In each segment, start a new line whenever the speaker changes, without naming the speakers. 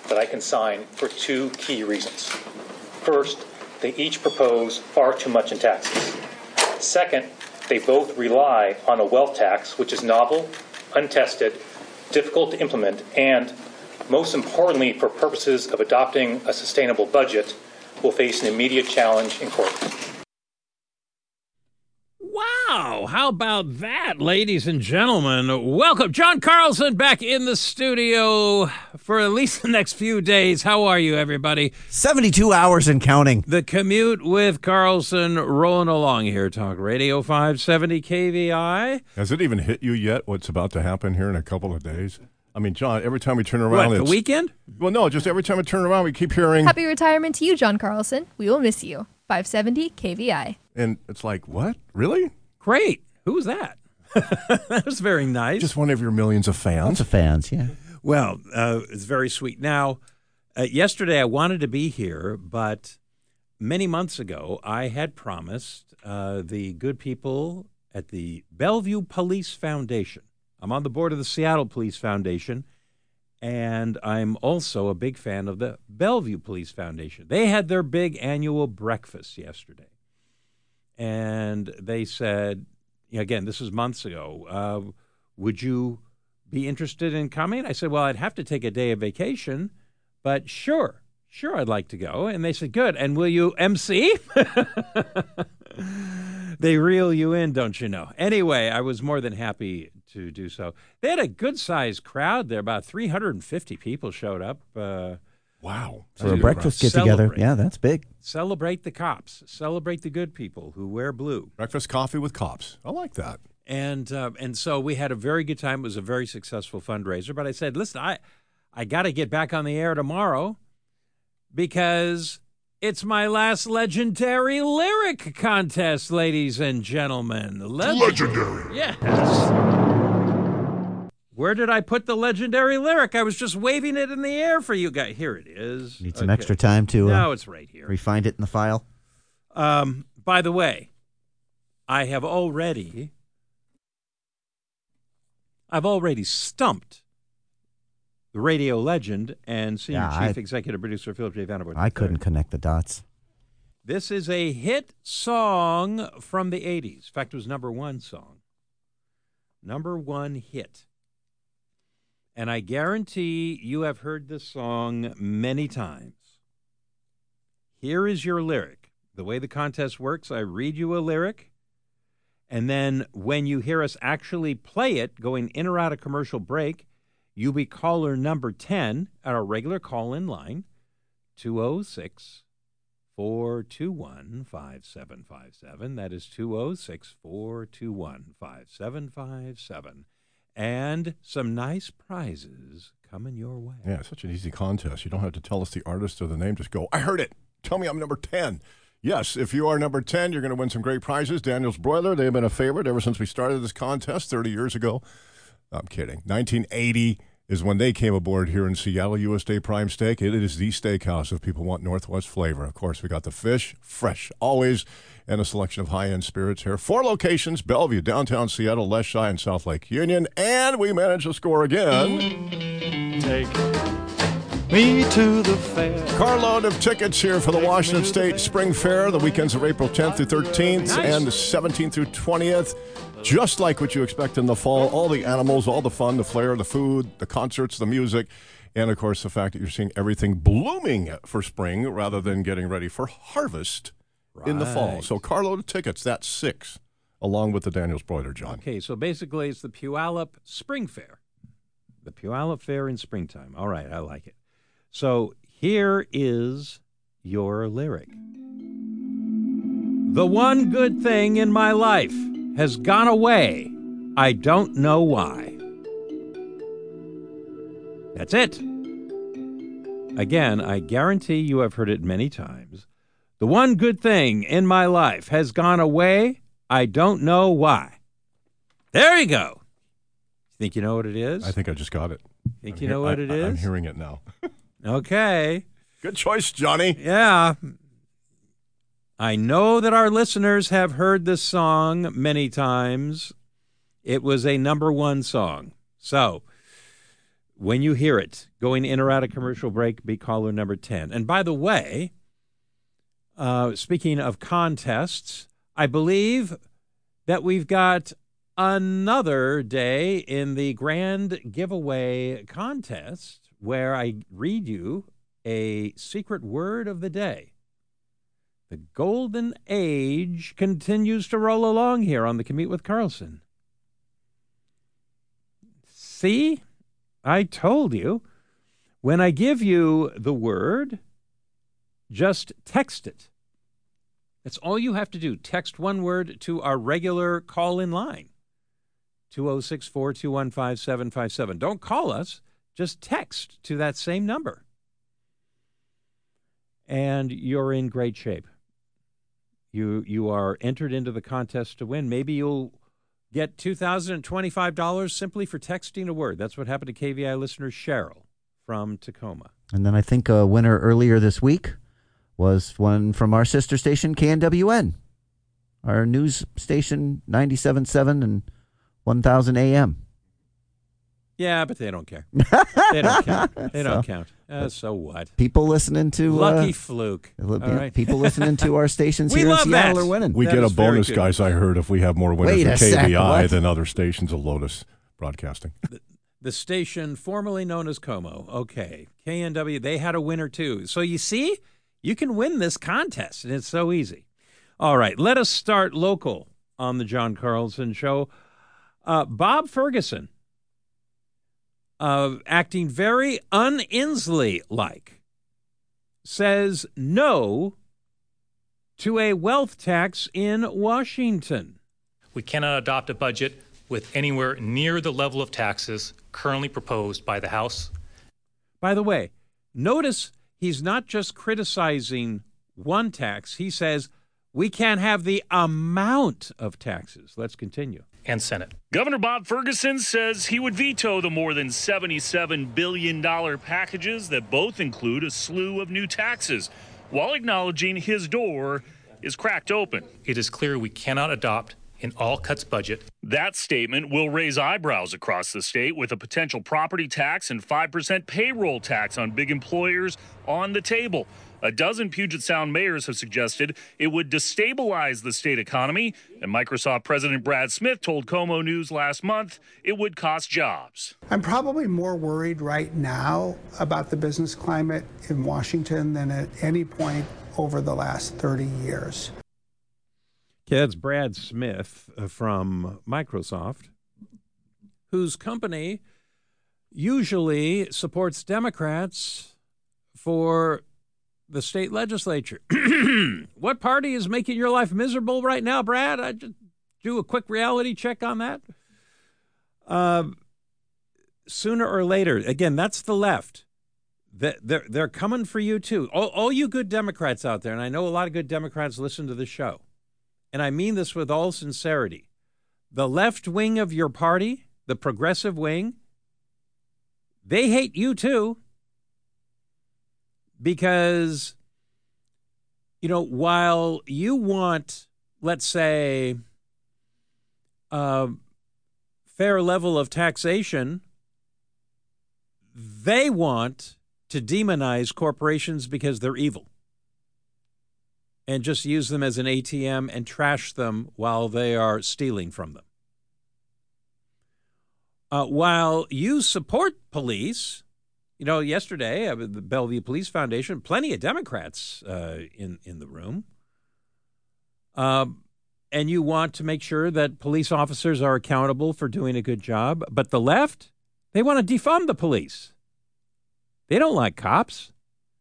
that I can sign for two key reasons. First, they each propose far too much in taxes. Second, they both rely on a wealth tax which is novel, untested, difficult to implement, and, most importantly, for purposes of adopting a sustainable budget, will face an immediate challenge in court.
Wow, how about that, ladies and gentlemen? Welcome. John Carlson back in the studio for at least the next few days. How are you, everybody?
72 hours and counting.
The commute with Carlson rolling along here. Talk Radio 570 KVI.
Has it even hit you yet what's about to happen here in a couple of days? I mean, John, every time we turn around...
What, the weekend?
Well, no, just every time we turn around, we keep hearing...
Happy retirement to you, John Carlson. We will miss you. 570 KVI.
And it's like, what? Really?
Great. Who was that? That was very nice.
Just one of your millions of fans.
Lots of fans, yeah.
Well, it's very sweet. Now, yesterday I wanted to be here, but many months ago I had promised the good people at the Bellevue Police Foundation. I'm on the board of the Seattle Police Foundation, and I'm also a big fan of the Bellevue Police Foundation. They had their big annual breakfast yesterday, and they said, again, this is months ago, would you be interested in coming? I said, well, I'd have to take a day of vacation, but sure, I'd like to go. And they said, good, and will you MC? They reel you in, don't you know? Anyway, I was more than happy to do so. They had a good-sized crowd there. About 350 people showed up.
Wow.
For a breakfast get-together. Yeah, that's big.
Celebrate the cops. Celebrate the good people who wear blue.
Breakfast coffee with cops. I like that.
And so we had a very good time. It was a very successful fundraiser. But I said, listen, I got to get back on the air tomorrow because it's my last legendary lyric contest, ladies and gentlemen.
Legendary.
Yes. Where did I put the legendary lyric? I was just waving it in the air for you guys. Here it is.
Need some extra time to
no, it's right here.
Refind it in the file.
By the way, I've already stumped the radio legend and senior chief executive producer Philip J. Vandervoort.
I couldn't connect the dots.
This is a hit song from the 80s. In fact, it was number one song. Number one hit. And I guarantee you have heard this song many times. Here is your lyric. The way the contest works, I read you a lyric, and then when you hear us actually play it, going in or out of commercial break, you'll be caller number 10 at our regular call-in line, 206-421-5757. That is 206-421-5757. And some nice prizes coming your way.
Yeah, it's such an easy contest. You don't have to tell us the artist or the name. Just go, I heard it. Tell me I'm number 10. Yes, if you are number 10, you're going to win some great prizes. Daniel's Broiler, they've been a favorite ever since we started this contest 30 years ago. No, I'm kidding. 1980 is when they came aboard here in Seattle, U.S. Day Prime Steak. It is the steakhouse if people want Northwest flavor. Of course, we got the fish, fresh always, and a selection of high-end spirits here. 4 locations, Bellevue, downtown Seattle, Leschi, and South Lake Union. And we managed to score again.
Take me to the fair.
Carload of tickets here for the Washington State Spring Fair. The weekends of April 10th through 13th and the 17th through 20th. Just like what you expect in the fall. All the animals, all the fun, the flair, the food, the concerts, the music, and, of course, the fact that you're seeing everything blooming for spring rather than getting ready for harvest in the fall. So carload of tickets, that's 6, along with the Daniel's Broiler, John.
Okay, so basically it's the Puyallup Spring Fair. The Puyallup Fair in springtime. All right, I like it. So here is your lyric. The one good thing in my life has gone away. I don't know why. That's it. Again, I guarantee you have heard it many times. The one good thing in my life has gone away. I don't know why. There you go. Think you know what it is?
I think I just got it.
Think you know what it is?
I'm hearing it now.
Okay.
Good choice, Johnny.
Yeah. I know that our listeners have heard this song many times. It was a number one song. So When you hear it, going in or out of commercial break, be caller number 10. And by the way, speaking of contests, I believe that we've got another day in the grand giveaway contest where I read you a secret word of the day. The golden age continues to roll along here on the Commute with Carlson. See? I told you. When I give you the word, just text it. That's all you have to do. Text one word to our regular call-in line, 206-421-5757. Don't call us. Just text to that same number. And you're in great shape. You are entered into the contest to win. Maybe you'll get $2,025 simply for texting a word. That's what happened to KVI listener Cheryl from Tacoma.
And then I think a winner earlier this week was one from our sister station, KNWN, our news station, 97.7 and 1000 AM.
Yeah, but they don't care. They don't count. They don't count. So what?
People listening to...
Lucky fluke.
All right. People listening to our stations here in Seattle are winning.
We get a bonus, guys, I heard, if we have more winners at KVI than other stations of Lotus Broadcasting.
The station formerly known as Como. Okay. KNW, they had a winner too. So you see, you can win this contest, and it's so easy. All right, let us start local on the John Carlson Show. Bob Ferguson. Acting very un-Inslee-like, says no to a wealth tax in Washington.
We cannot adopt a budget with anywhere near the level of taxes currently proposed by the House.
By the way, notice he's not just criticizing one tax. He says we can't have the amount of taxes. Let's continue.
And Senate.
Governor Bob Ferguson says he would veto the more than $77 billion packages that both include a slew of new taxes, while acknowledging his door is cracked open.
It is clear we cannot adopt an all-cuts budget.
That statement will raise eyebrows across the state, with a potential property tax and 5% payroll tax on big employers on the table. A dozen Puget Sound mayors have suggested it would destabilize the state economy, and Microsoft President Brad Smith told Como News last month it would cost jobs.
I'm probably more worried right now about the business climate in Washington than at any point over the last 30 years.
Okay, that's Brad Smith from Microsoft, whose company usually supports Democrats for the state legislature. What party is making your life miserable right now, Brad? I just do a quick reality check on that. Sooner or later, again, that's the left. They're coming for you, too. All you good Democrats out there, and I know a lot of good Democrats listen to the show, and I mean this with all sincerity. The left wing of your party, the progressive wing, they hate you, too. Because, while you want, let's say, a fair level of taxation, they want to demonize corporations because they're evil and just use them as an ATM and trash them while they are stealing from them. While you support police... yesterday, the Bellevue Police Foundation, plenty of Democrats in the room. And you want to make sure that police officers are accountable for doing a good job. But the left, they want to defund the police. They don't like cops.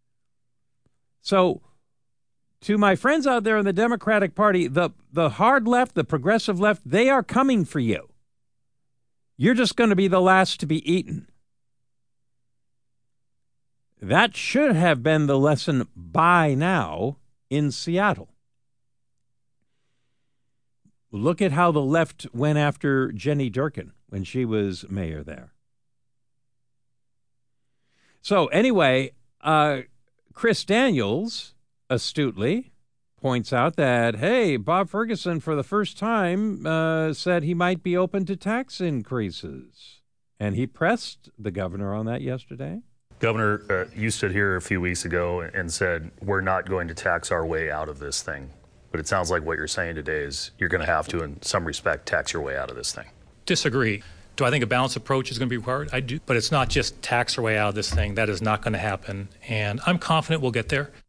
So to my friends out there in the Democratic Party, the hard left, the progressive left, they are coming for you. You're just going to be the last to be eaten. That should have been the lesson by now in Seattle. Look at how the left went after Jenny Durkin when she was mayor there. So anyway, Chris Daniels astutely points out that, hey, Bob Ferguson for the first time said he might be open to tax increases. And he pressed the governor on that yesterday.
Governor, you stood here a few weeks ago and said, we're not going to tax our way out of this thing. But it sounds like what you're saying today is you're going to have to, in some respect, tax your way out of this thing.
Disagree. Do I think a balanced approach is going to be required? I do. But it's not just tax our way out of this thing. That is not going to happen. And I'm confident we'll get there.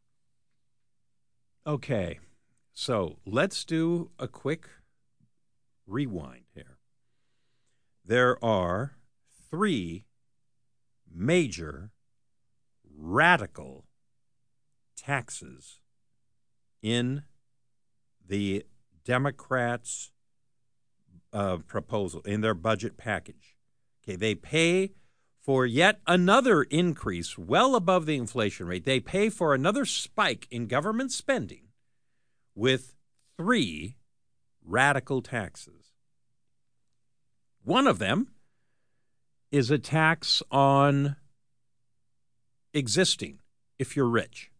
Okay, so let's do a quick rewind here. There are 3 major radical taxes in the Democrats' proposal, in their budget package. Okay, they pay for yet another increase well above the inflation rate. They pay for another spike in government spending with 3 radical taxes. One of them is a tax on existing, if you're rich.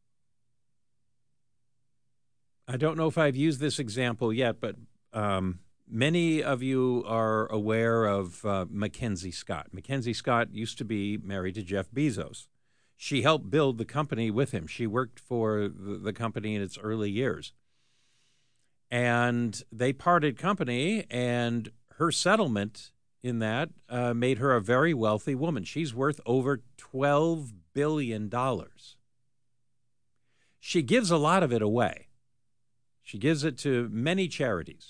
I don't know if I've used this example yet, but many of you are aware of Mackenzie Scott. Mackenzie Scott used to be married to Jeff Bezos. She helped build the company with him. She worked for the company in its early years. And they parted company, and her settlement in that made her a very wealthy woman. She's worth over $12 billion. She gives a lot of it away. She gives it to many charities.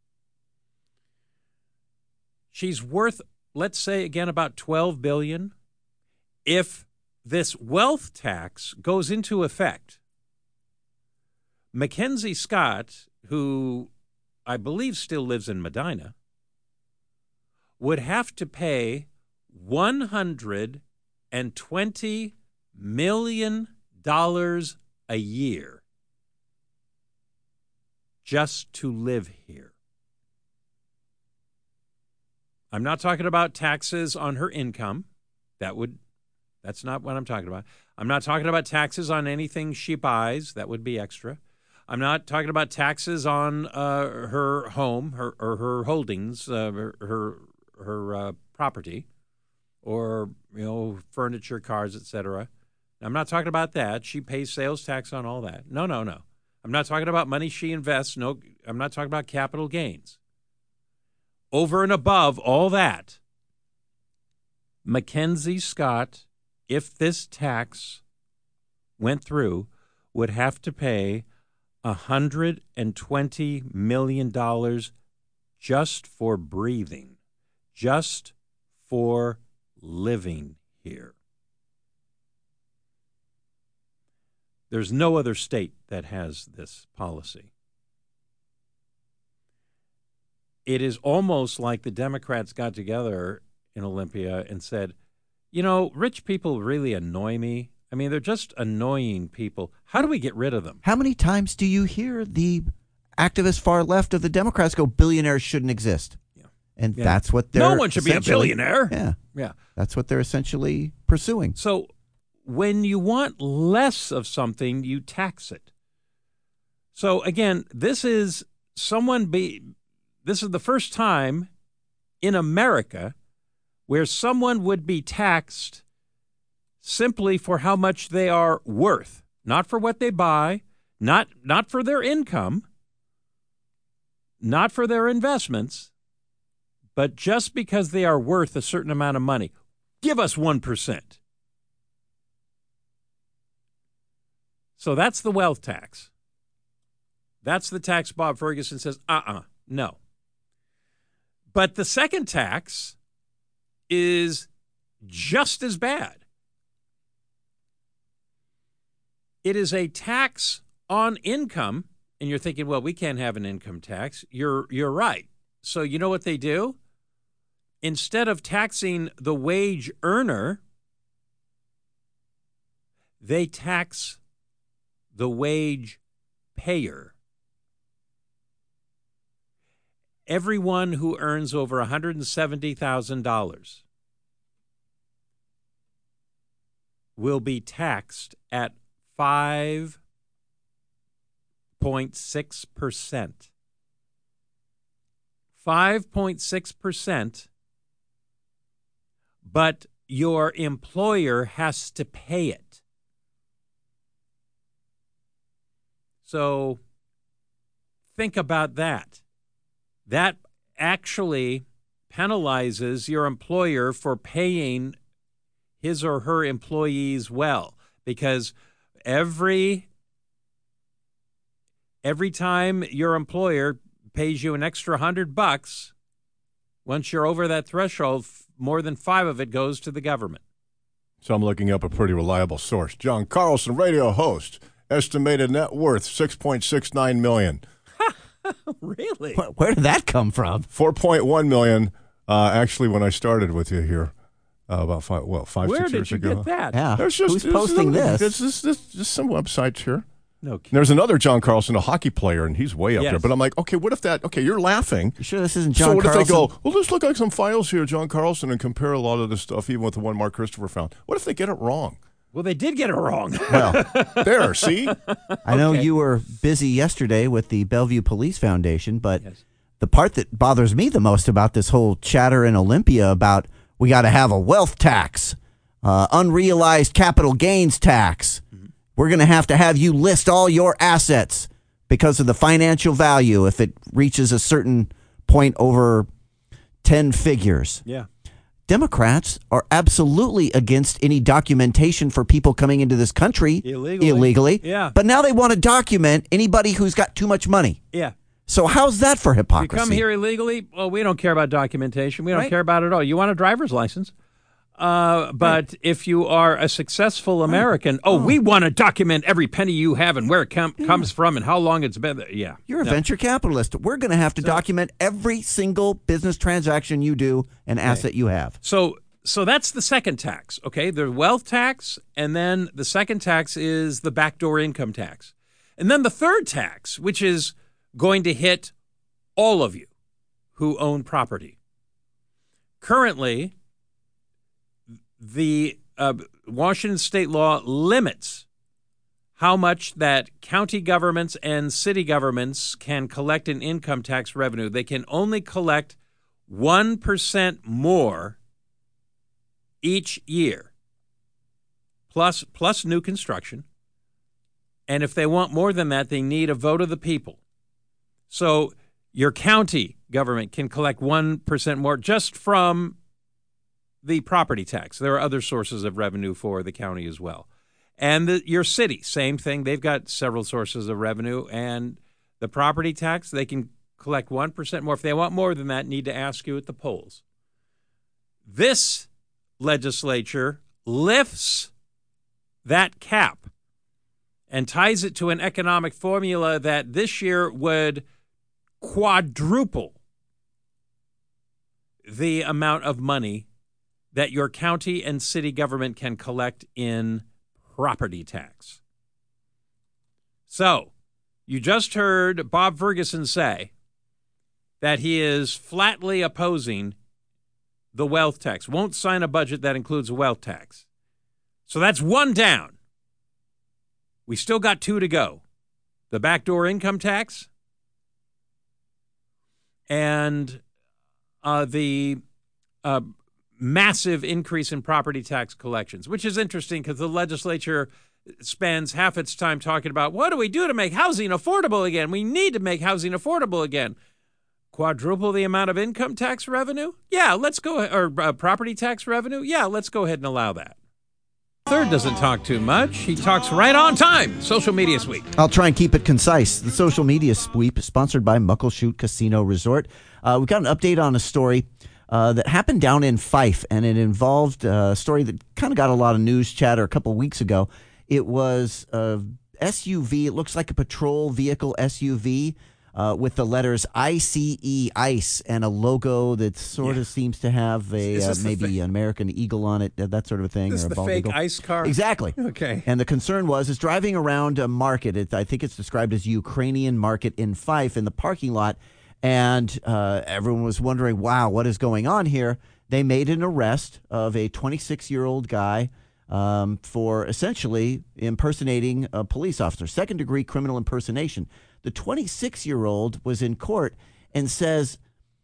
She's worth, let's say again, about $12 billion. If this wealth tax goes into effect, Mackenzie Scott, who I believe still lives in Medina, would have to pay $120 million a year just to live here. I'm not talking about taxes on her income. That's not what I'm talking about. I'm not talking about taxes on anything she buys. That would be extra. I'm not talking about taxes on her home, her holdings, her property, or furniture, cars, etc. I'm not talking about that. She pays sales tax on all that. No. I'm not talking about money she invests. No, I'm not talking about capital gains. Over and above all that, Mackenzie Scott, if this tax went through, would have to pay $120 million just for breathing, just for living here. There's no other state that has this policy. It is almost like the Democrats got together in Olympia and said, rich people really annoy me. I mean, they're just annoying people. How do we get rid of them?
How many times do you hear the activist far left of the Democrats go, billionaires shouldn't exist? Yeah. And that's what they're
No one should be a billionaire.
Yeah. That's what they're essentially pursuing.
So when you want less of something, you tax it. So again, this is the first time in America where someone would be taxed simply for how much they are worth, not for what they buy, not for their income, not for their investments, but just because they are worth a certain amount of money. Give us 1%. So that's the wealth tax. That's the tax Bob Ferguson says, no. But the second tax is just as bad. It is a tax on income, and you're thinking, well, we can't have an income tax. You're right. So you know what they do? Instead of taxing the wage earner, they tax the wage payer. Everyone who earns over $170,000 will be taxed at 5.6%. 5.6% but your employer has to pay it. So think about that. That actually penalizes your employer for paying his or her employees well, because every time your employer pays you an extra $100, once you're over that threshold, more than 5 of it goes to the government.
So I'm looking up a pretty reliable source. John Carlson, radio host, estimated net worth $6.69 million.
Really?
Where did that come from?
$4.1 million. Actually, when I started with you here about 5, 6
Where
years
did you
ago.
get that?
Yeah.
There's just,
Who's posting this?
There's just some websites here.
No kidding.
There's another John Carlson, a hockey player, and he's way up
Yes.
there. But I'm like, okay, what if that? Okay, you're laughing.
You sure this isn't John
So what
Carlson?
if they go, well, let's look at some files here, John Carlson, and compare a lot of this stuff, even with the one Mark Christopher found. What if they get it wrong?
Well, they did get it wrong.
Well, there, see?
I know
Okay.
you were busy yesterday with the Bellevue Police Foundation, but
Yes.
the part that bothers me the most about this whole chatter in Olympia about we got to have a wealth tax, unrealized capital gains tax. We're going to have you list all your assets because of the financial value if it reaches a certain point over 10 figures.
Yeah.
Democrats are absolutely against any documentation for people coming into this country illegally.
Yeah.
But now they want to document anybody who's got too much money.
Yeah.
So how's that for
You
hypocrisy?
come here illegally, well, we don't care about documentation. We don't
Right.
care about it at all. You want a driver's license. But if you are a successful American, we want to document every penny you have and where it comes from and how long it's been there. Yeah.
You're a
No.
venture capitalist. We're going to have to document every single business transaction you do and asset you have.
So that's the second tax, okay? The wealth tax, and then the second tax is the backdoor income tax. And then the third tax, which is going to hit all of you who own property. Currently, the Washington state law limits how much that county governments and city governments can collect in income tax revenue. They can only collect 1% more each year, plus new construction. And if they want more than that, they need a vote of the people. So your county government can collect 1% more just from the property tax. There are other sources of revenue for the county as well. And your city, same thing. They've got several sources of revenue. And the property tax, they can collect 1% more. If they want more than that, need to ask you at the polls. This legislature lifts that cap and ties it to an economic formula that this year would quadruple the amount of money that your county and city government can collect in property tax. So, you just heard Bob Ferguson say that he is flatly opposing the wealth tax, won't sign a budget that includes a wealth tax. So that's one down. We still got 2 to go. The backdoor income tax and the massive increase in property tax collections, which is interesting because the legislature spends half its time talking about what do we do to make housing affordable again? We need to make housing affordable again. Quadruple the amount of income tax revenue? Yeah, let's go, or property tax revenue? Yeah, let's go ahead and allow that. Third doesn't talk too much. He talks right on time. Social Media Sweep.
I'll try and keep it concise. The Social Media Sweep is sponsored by Muckleshoot Casino Resort. We got an update on a story that happened down in Fife, and it involved a story that kind of got a lot of news chatter a couple of weeks ago. It was a SUV. It looks like a patrol vehicle SUV with the letters ICE, ICE, and a logo that sort of seems to have a maybe an American eagle on it, that sort of a thing.
This
or
is
a
the
bald
fake
eagle.
ICE car?
Exactly.
Okay.
And the concern was driving around a market. I think it's described as Ukrainian market in Fife in the parking lot. And everyone was wondering, wow, what is going on here? They made an arrest of a 26-year-old guy for essentially impersonating a police officer, second-degree criminal impersonation. The 26-year-old was in court and says,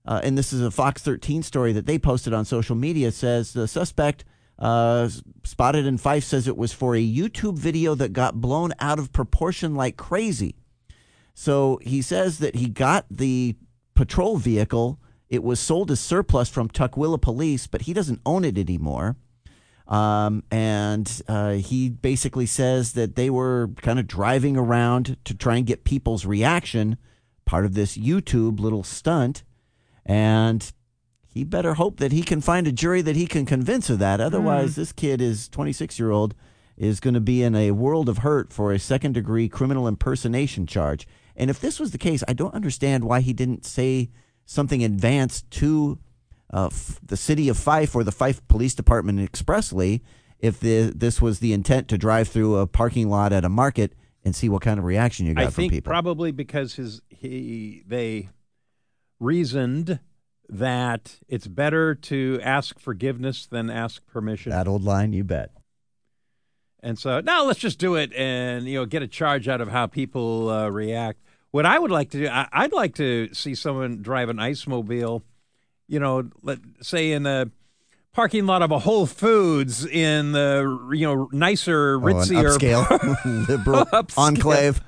and this is a Fox 13 story that they posted on social media, says the suspect spotted in Fife says it was for a YouTube video that got blown out of proportion like crazy. So he says that he got the patrol vehicle. It was sold as surplus from Tukwila Police, but he doesn't own it anymore. And he basically says that they were kind of driving around to try and get people's reaction, part of this YouTube little stunt. And he better hope that he can find a jury that he can convince of that. Otherwise, this kid is 26-year-old is going to be in a world of hurt for a second-degree criminal impersonation charge. And if this was the case, I don't understand why he didn't say something advanced to the city of Fife or the Fife Police Department expressly if this was the intent to drive through a parking lot at a market and see what kind of reaction you got from people.
I think probably because they reasoned that it's better to ask forgiveness than ask permission.
That old line, you bet.
And so now let's just do it and get a charge out of how people react. What I would like to do, I'd like to see someone drive an IceMobile, let's say in a parking lot of a Whole Foods in the nicer, ritzier,
upscale, liberal enclave.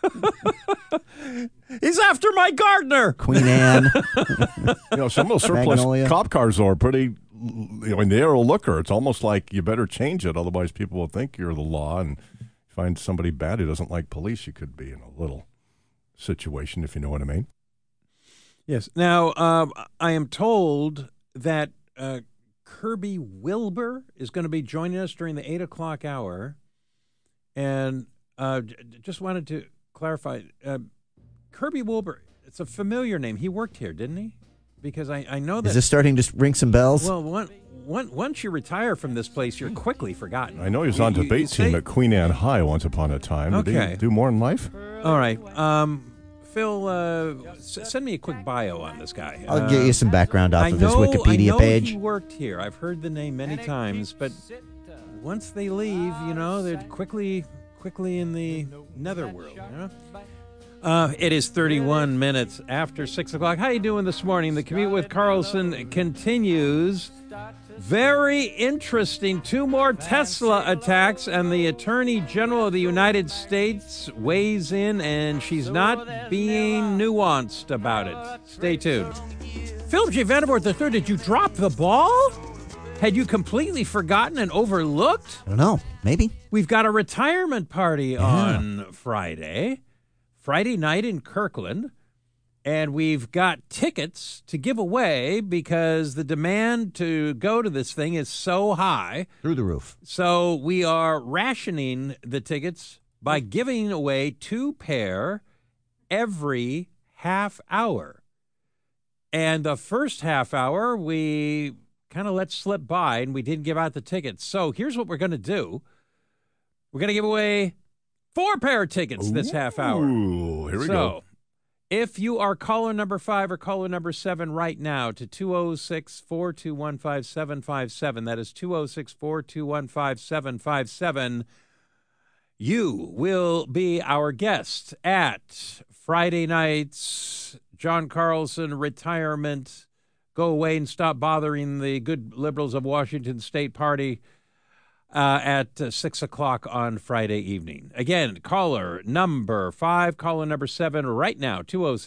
He's after my gardener,
Queen Anne.
Some of those surplus cop cars are pretty. They're a looker. It's almost like you better change it, otherwise people will think you're the law. And find somebody bad who doesn't like police, you could be in a little situation, if you know what I mean.
Yes. Now, I am told that Kirby Wilbur is going to be joining us during the 8 o'clock hour. And just wanted to clarify, Kirby Wilbur, it's a familiar name. He worked here, didn't he? Because I know that.
Is this starting to ring some bells?
Well, once you retire from this place, you're quickly forgotten.
I know he was on debate team at Queen Anne High once upon a time.
Okay.
Did he do more in life?
All right. Phil, send me a quick bio on this guy.
I'll get you some background off of his Wikipedia page.
I know he worked here. I've heard the name many times, but once they leave, they're quickly in the netherworld. It is 31 minutes after 6 o'clock. How you doing this morning? The Commute with Carlson continues. Very interesting. 2 more Tesla attacks, and the Attorney General of the United States weighs in, and she's not being nuanced about it. Stay tuned. Philip J. Vandervoort III, did you drop the ball? Had you completely forgotten and overlooked?
I don't know. Maybe.
We've got a retirement party on Friday night in Kirkland, and we've got tickets to give away because the demand to go to this thing is so high.
Through the roof.
So we are rationing the tickets by giving away 2 pair every half hour. And the first half hour, we kind of let slip by, and we didn't give out the tickets. So here's what we're going to do. We're going to give away 4 pair of tickets this half hour.
Ooh, here we go.
If you are caller number 5 or caller number 7 right now to 206-421-5757, that is 206-421-5757, you will be our guest at Friday night's John Carlson retirement. Go away and stop bothering the good liberals of Washington State Party at 6 o'clock on Friday evening. Again, caller number 5, caller number 7 right now,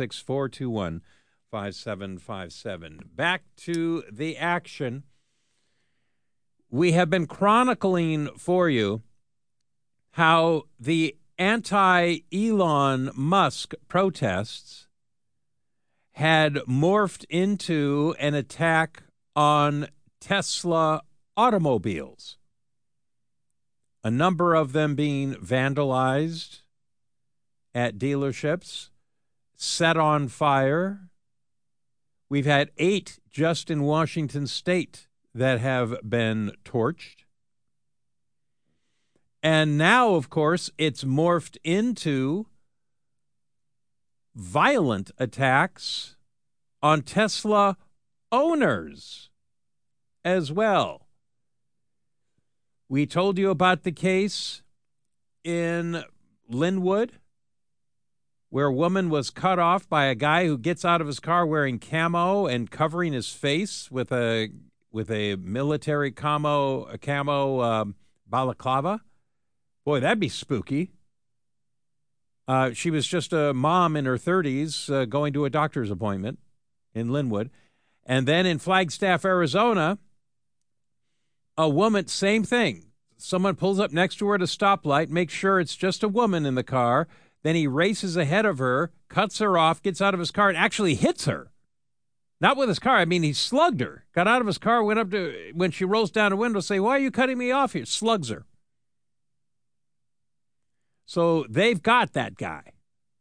206-421-5757. Back to the action. We have been chronicling for you how the anti-Elon Musk protests had morphed into an attack on Tesla automobiles. A number of them being vandalized at dealerships, set on fire. We've had 8 just in Washington State that have been torched. And now, of course, it's morphed into violent attacks on Tesla owners as well. We told you about the case in Linwood where a woman was cut off by a guy who gets out of his car wearing camo and covering his face with a military camo balaclava. Boy, that'd be spooky. She was just a mom in her 30s going to a doctor's appointment in Linwood. And then in Flagstaff, Arizona, a woman, same thing. Someone pulls up next to her at a stoplight, makes sure it's just a woman in the car. Then he races ahead of her, cuts her off, gets out of his car, and actually hits her. Not with his car. I mean, he slugged her. Got out of his car, went up to, when she rolls down a window, say, "Why are you cutting me off here?" Slugs her. So they've got that guy.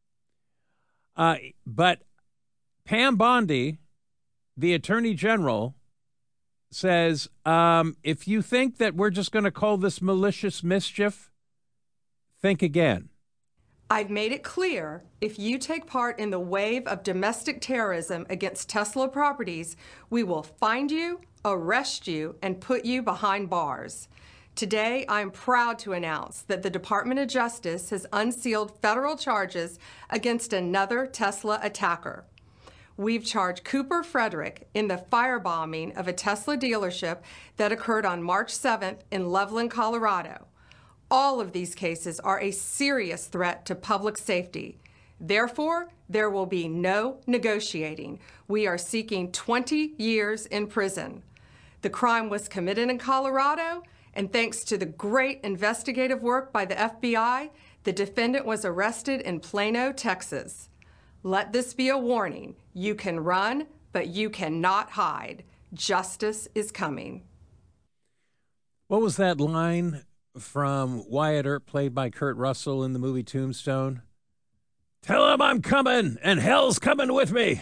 But Pam Bondi, the Attorney General, says, if you think that we're just going to call this malicious mischief, think again.
I've made it clear, if you take part in the wave of domestic terrorism against Tesla properties, we will find you, arrest you, and put you behind bars. Today, I'm proud to announce that the Department of Justice has unsealed federal charges against another Tesla attacker. We've charged Cooper Frederick in the firebombing of a Tesla dealership that occurred on March 7th in Loveland, Colorado. All of these cases are a serious threat to public safety. Therefore, there will be no negotiating. We are seeking 20 years in prison. The crime was committed in Colorado, and thanks to the great investigative work by the FBI, the defendant was arrested in Plano, Texas. Let this be a warning. You can run, but you cannot hide. Justice is coming.
What was that line from Wyatt Earp, played by Kurt Russell in the movie Tombstone? "Tell him I'm coming, and hell's coming with me."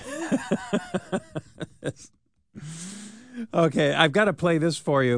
Okay, I've got to play this for you.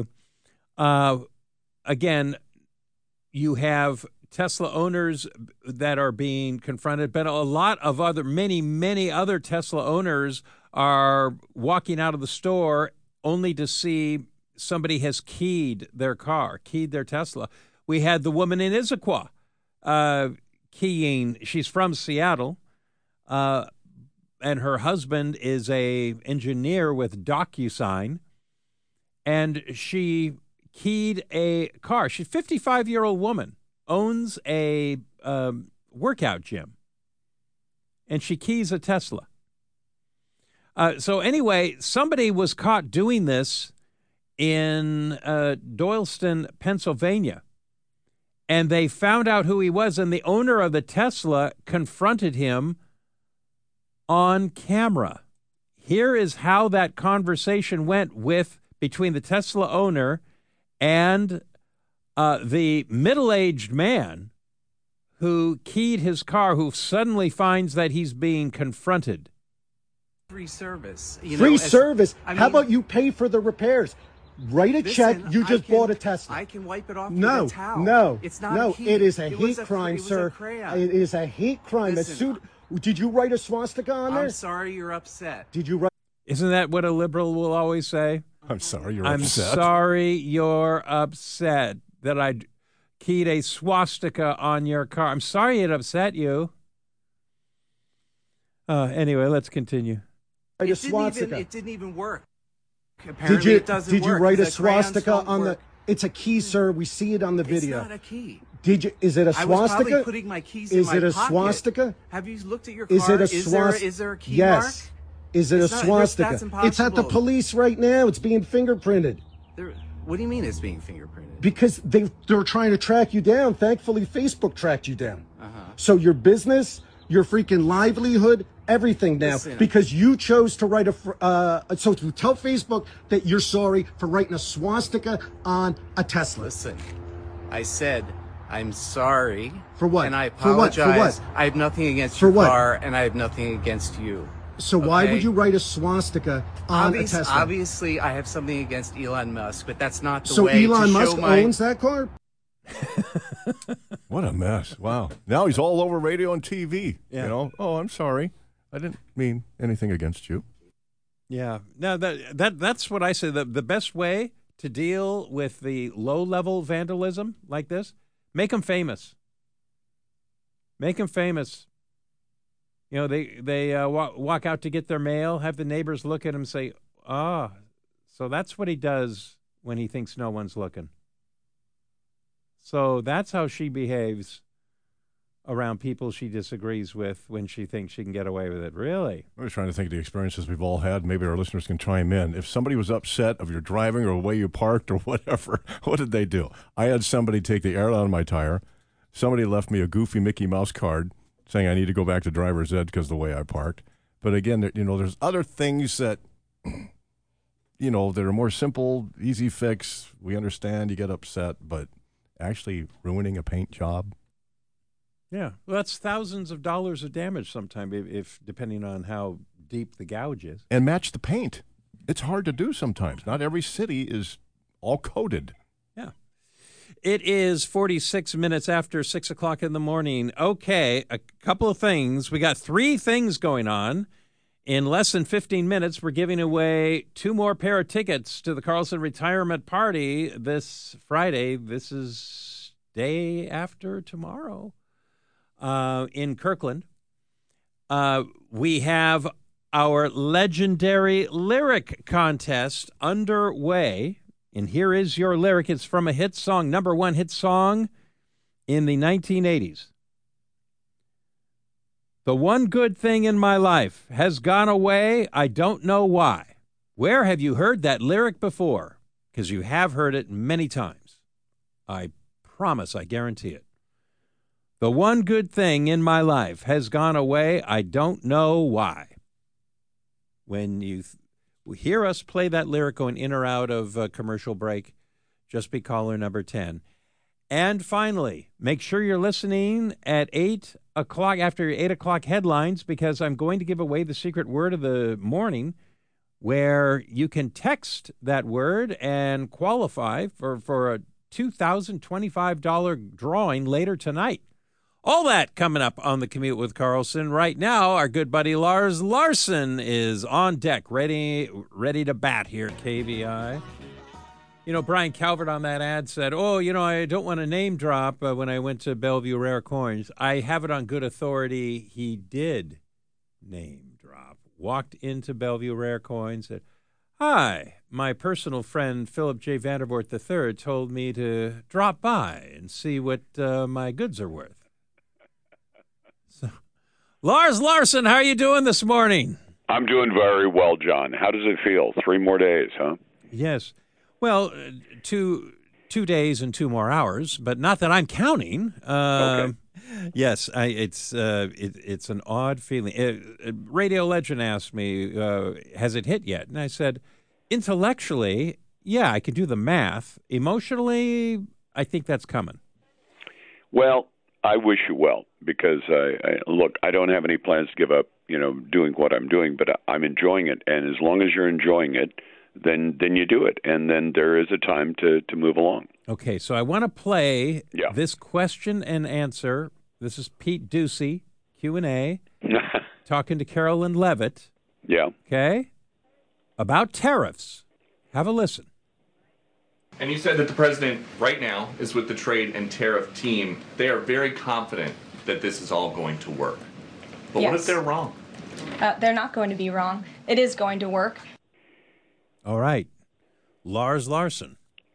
Again, you have Tesla owners that are being confronted, but a lot of many other Tesla owners are walking out of the store only to see somebody has keyed their car, keyed their Tesla. We had the woman in Issaquah keying. She's from Seattle, and her husband is a engineer with DocuSign, and she keyed a car. She's a 55-year-old woman, owns a workout gym, and she keys a Tesla. So anyway, somebody was caught doing this in Doylestown, Pennsylvania, and they found out who he was, and the owner of the Tesla confronted him on camera. Here is how that conversation went between the Tesla owner and the middle-aged man who keyed his car, who suddenly finds that he's being confronted.
Free service.
Free service? How about you pay for the repairs? Write a check. You just bought a Tesla.
I can wipe it off with a towel.
No,
it's not
no.
a key.
It is a hate crime, sir. It is a hate crime. Did you write a swastika on there?
I'm sorry you're upset.
Did you write?
Isn't that what a liberal will always say?
I'm sorry you're
upset. I'm sorry you're upset that I keyed a swastika on your car. I'm sorry it upset you. Anyway, let's continue.
It didn't even work. Apparently it doesn't work.
Did you write a swastika on the? It's a key, sir. We see it on the video.
It's not a key.
Is it a swastika?
I was probably putting my keys in my pocket.
Is it a swastika?
Have you looked at your car?
Is it a swastika?
Is there a key mark?
Yes. Is it a swastika?
That's impossible.
It's at the police right now. It's being fingerprinted.
What do you mean it's being fingerprinted?
Because they're trying to track you down. Thankfully, Facebook tracked you down. So your business, your freaking livelihood, everything now.
Listen,
because you chose to write so to tell Facebook that you're sorry for writing a swastika on a Tesla.
Listen, I said I'm sorry.
For what?
And I apologize.
For what?
I have nothing against your car, and I have nothing against you.
So why would you write a swastika on a Tesla?
Obviously, I have something against Elon Musk, but that's not the
so
way
Elon
to
Musk
show my...
owns that car?
What a mess. Wow. Now he's all over radio and TV.
Yeah.
You know, oh, I'm sorry. I didn't mean anything against you.
Yeah. No, that's what I say. The best way to deal with the low-level vandalism like this, make them famous. Make them famous. You know, they walk out to get their mail, have the neighbors look at him and say, "Ah, so that's what he does when he thinks no one's looking." So that's how she behaves around people she disagrees with when she thinks she can get away with it. Really?
I was trying to think of the experiences we've all had. Maybe our listeners can chime in. If somebody was upset of your driving or the way you parked or whatever, what did they do? I had somebody take the air out of my tire. Somebody left me a goofy Mickey Mouse card saying I need to go back to driver's ed because of the way I parked. But again, you know, there's other things that, you know, that are more simple, easy fix. We understand you get upset, but actually ruining a paint job.
Yeah, well, that's thousands of dollars of damage sometime, if depending on how deep the gouge is.
And match the paint. It's hard to do sometimes. Not every city is all coated.
Yeah. It is 46 minutes after 6 o'clock in the morning. Okay, a couple of things. We got 3 things going on. In less than 15 minutes, we're giving away 2 more pair of tickets to the Carlson Retirement Party this Friday. This is day after tomorrow. In Kirkland. We have our legendary lyric contest underway. And here is your lyric. It's from a hit song, number 1 hit song in the 1980s. The one good thing in my life has gone away. I don't know why. Where have you heard that lyric before? Because you have heard it many times. I promise, I guarantee it. The one good thing in my life has gone away. I don't know why. When you hear us play that lyric going in or out of a commercial break, just be caller number 10. And finally, make sure you're listening at 8 o'clock, after your 8 o'clock headlines, because I'm going to give away the secret word of the morning, where you can text that word and qualify for a $2,025 drawing later tonight. All that coming up on the Commute with Carlson. Right now, our good buddy Lars Larson is on deck, ready to bat here at KVI. You know, Brian Calvert on that ad said, I don't want to name drop when I went to Bellevue Rare Coins. I have it on good authority. He did name drop. Walked into Bellevue Rare Coins, said, "Hi, my personal friend Philip J. Vandervoort III told me to drop by and see what my goods are worth." So, Lars Larson, how are you doing this morning?
I'm doing very well, John. How does it feel? 3 more days, huh?
Yes. Well, 2 days and 2 more hours, but not that I'm counting.
Okay.
Yes, it's an odd feeling. Radio Legend asked me, has it hit yet? And I said, intellectually, yeah, I can do the math. Emotionally, I think that's coming.
Well, I wish you well, because look, I don't have any plans to give up, doing what I'm doing, but I'm enjoying it. And as long as you're enjoying it, then you do it. And then there is a time to move along.
Okay, so I want to play this question and answer. This is Pete Ducey, Q&A, talking to Carolyn Levitt.
Yeah.
Okay? About tariffs. Have a listen.
And you said that the president right now is with the trade and tariff team. They are very confident that this is all going to work. But what if they're wrong?
They're not going to be wrong. It is going to work.
All right. Lars Larson.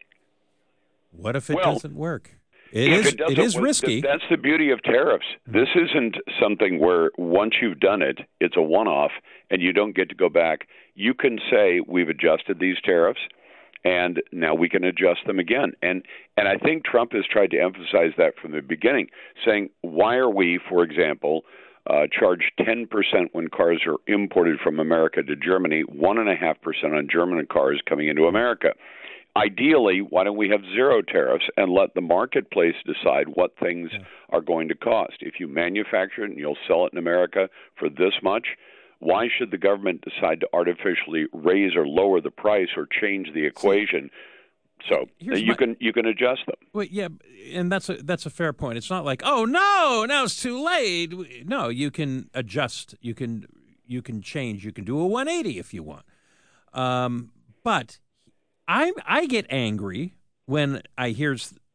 What if it doesn't work? It is risky.
That's the beauty of tariffs. This isn't something where once you've done it, it's a one-off and you don't get to go back. You can say, we've adjusted these tariffs, and now we can adjust them again. And I think Trump has tried to emphasize that from the beginning, saying, why are we, for example, charge 10% when cars are imported from America to Germany, 1.5% on German cars coming into America? Ideally, why don't we have zero tariffs and let the marketplace decide what things are going to cost? If you manufacture it and you'll sell it in America for this much, why should the government decide to artificially raise or lower the price or change the equation? So you can adjust them.
Well, yeah, and that's a fair point. It's not like, oh no, now it's too late. No, you can adjust. You can change. You can do a 180 if you want. But I get angry when I hear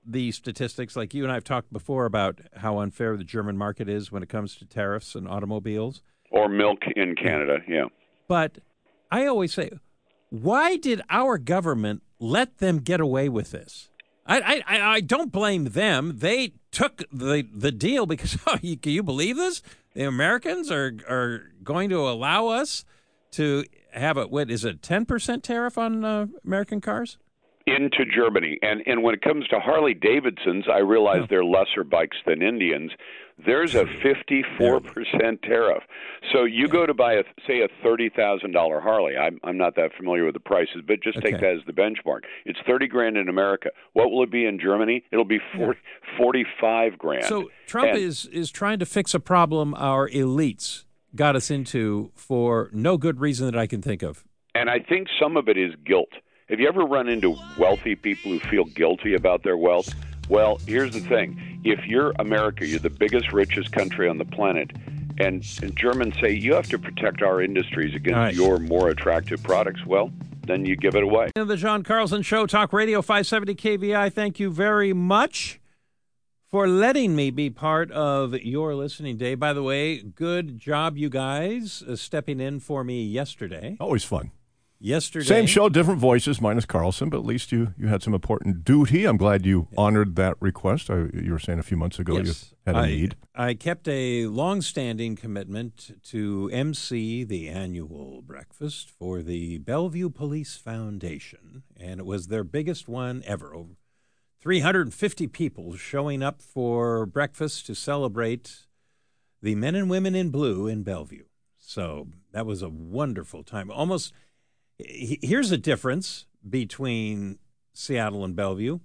the statistics. Like you and I have talked before about how unfair the German market is when it comes to tariffs and automobiles.
Or milk in Canada, yeah.
But I always say, why did our government let them get away with this? I don't blame them. They took the deal because, can you believe this? The Americans are going to allow us to have a 10% tariff on American cars?
Into Germany. And when it comes to Harley Davidsons, I realize they're lesser bikes than Indians. There's a 54% tariff. So you go to buy, a $30,000 Harley. I'm not that familiar with the prices, but just take that as the benchmark. It's $30,000 in America. What will it be in Germany? It'll be $45,000.
So Trump is trying to fix a problem our elites got us into for no good reason that I can think of.
And I think some of it is guilt. Have you ever run into wealthy people who feel guilty about their wealth? Well, here's the thing. If you're America, you're the biggest, richest country on the planet, and Germans say, you have to protect our industries against your more attractive products, well, then you give it away.
The John Carlson Show, Talk Radio 570 KVI. Thank you very much for letting me be part of your listening day. By the way, good job, you guys, stepping in for me yesterday.
Always fun.
Yesterday.
Same show, different voices, minus Carlson, but at least you had some important duty. I'm glad you honored that request. You were saying a few months ago you had a need.
I kept a long-standing commitment to MC the annual breakfast for the Bellevue Police Foundation, and it was their biggest one ever. Over 350 people showing up for breakfast to celebrate the men and women in blue in Bellevue. So that was a wonderful time. Here's a difference between Seattle and Bellevue.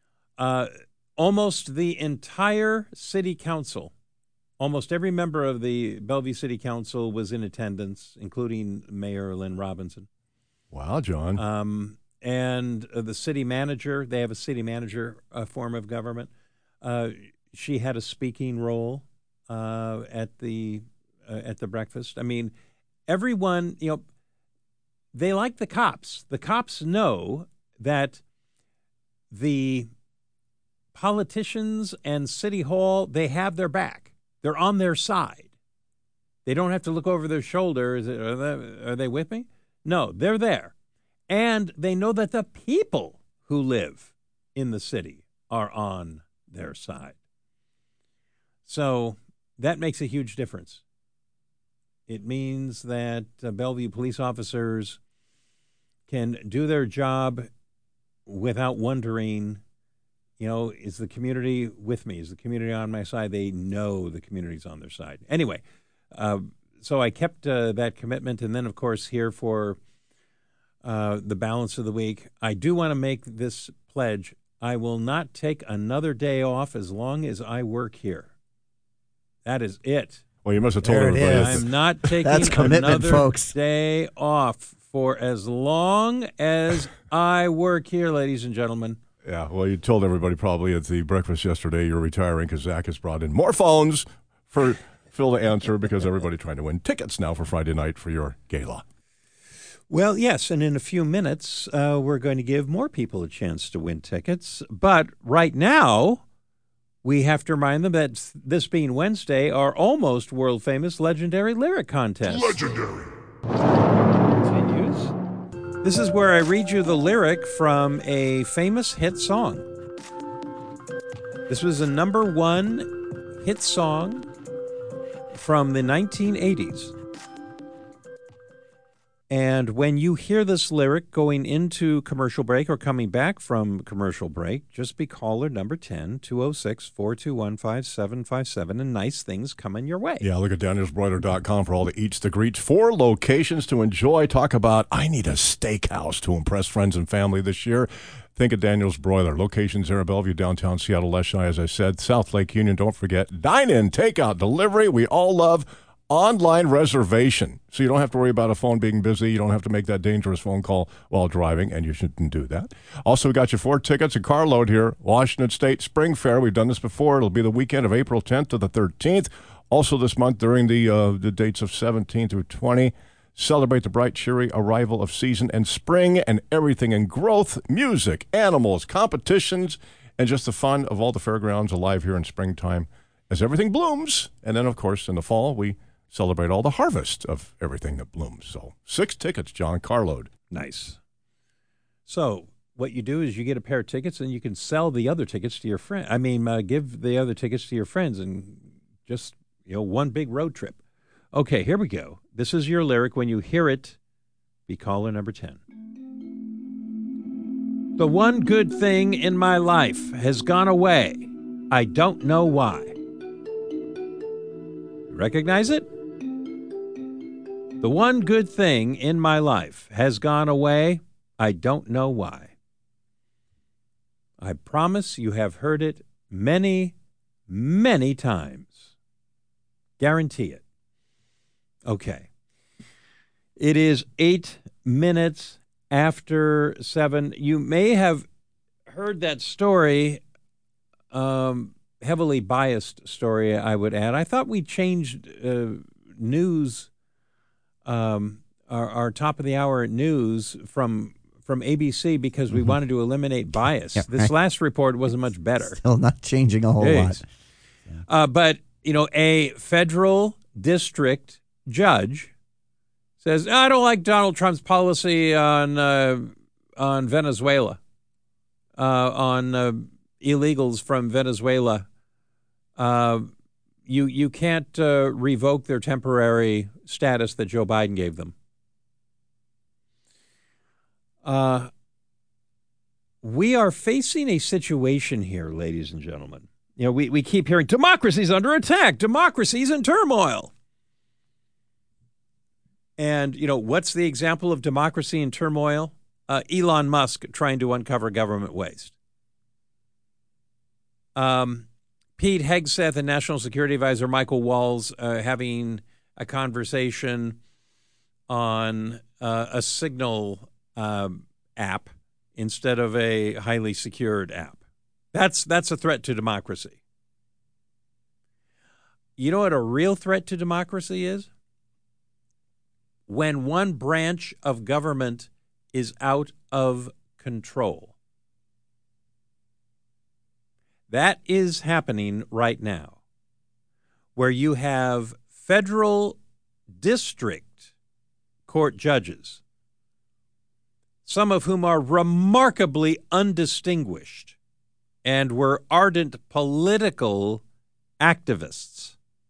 Almost the entire city council, almost every member of the Bellevue City Council was in attendance, including Mayor Lynn Robinson.
Wow, John.
And the city manager, they have a city manager form of government. She had a speaking role at the breakfast. I mean, everyone, they like the cops. The cops know that the politicians and City Hall, they have their back. They're on their side. They don't have to look over their shoulder. Are they with me? No, they're there. And they know that the people who live in the city are on their side. So that makes a huge difference. It means that Bellevue police officers can do their job without wondering, is the community with me? Is the community on my side? They know the community's on their side. Anyway, so I kept that commitment. And then, of course, here for the balance of the week, I do want to make this pledge. I will not take another day off as long as I work here. That is it.
Well, you must have told everybody.
I'm not taking another day off for as long as I work here, ladies and gentlemen.
Yeah, well, you told everybody probably at the breakfast yesterday you're retiring because Zach has brought in more phones for Phil to answer because everybody's trying to win tickets now for Friday night for your gala.
Well, yes, and in a few minutes, we're going to give more people a chance to win tickets. But right now, we have to remind them that this being Wednesday, our almost world-famous legendary lyric contest.
Legendary.
Continues. This is where I read you the lyric from a famous hit song. This was a #1 hit song from the 1980s. And when you hear this lyric going into commercial break or coming back from commercial break, just be caller number 10, 206-421-5757, and nice things coming your way.
Yeah, look at DanielsBroiler.com for all the eats, the greets, 4 locations to enjoy. Talk about, I need a steakhouse to impress friends and family this year. Think of Daniel's Broiler. Locations there at Bellevue, downtown Seattle, Leschi, as I said. South Lake Union, don't forget. Dine-in, takeout, delivery. We all love online reservation, so you don't have to worry about a phone being busy. You don't have to make that dangerous phone call while driving, and you shouldn't do that. Also, we got you 4 tickets, a carload here, Washington State Spring Fair. We've done this before. It'll be the weekend of April 10th to the 13th. Also this month during the dates of 17 through 20. Celebrate the bright, cheery arrival of season and spring and everything in growth, music, animals, competitions, and just the fun of all the fairgrounds alive here in springtime as everything blooms. And then, of course, in the fall, we celebrate all the harvest of everything that blooms. So 6 tickets, John Carload.
Nice. So what you do is you get a pair of tickets and you can sell the other tickets to your friend. Give the other tickets to your friends and just, one big road trip. Okay, here we go. This is your lyric. When you hear it, be caller number 10. The one good thing in my life has gone away. I don't know why. Recognize it? The one good thing in my life has gone away. I don't know why. I promise you have heard it many, many times. Guarantee it. Okay. It is 8 minutes after 7. You may have heard that story, heavily biased story, I would add. I thought we changed news, our top of the hour news from ABC because we wanted to eliminate bias. This last report wasn't much better.
Still not changing a whole lot.
Yeah. But, a federal district judge says, I don't like Donald Trump's policy on Venezuela, on illegals from Venezuela. You can't revoke their temporary status that Joe Biden gave them. We are facing a situation here, ladies and gentlemen. We keep hearing democracy's under attack, democracy's in turmoil. And, what's the example of democracy in turmoil? Elon Musk trying to uncover government waste. Pete Hegseth and National Security Advisor Michael Walls having a conversation on a Signal app instead of a highly secured app. That's a threat to democracy. You know what a real threat to democracy is? When one branch of government is out of control. That is happening right now, where you have federal district court judges, some of whom are remarkably undistinguished and were ardent political activists,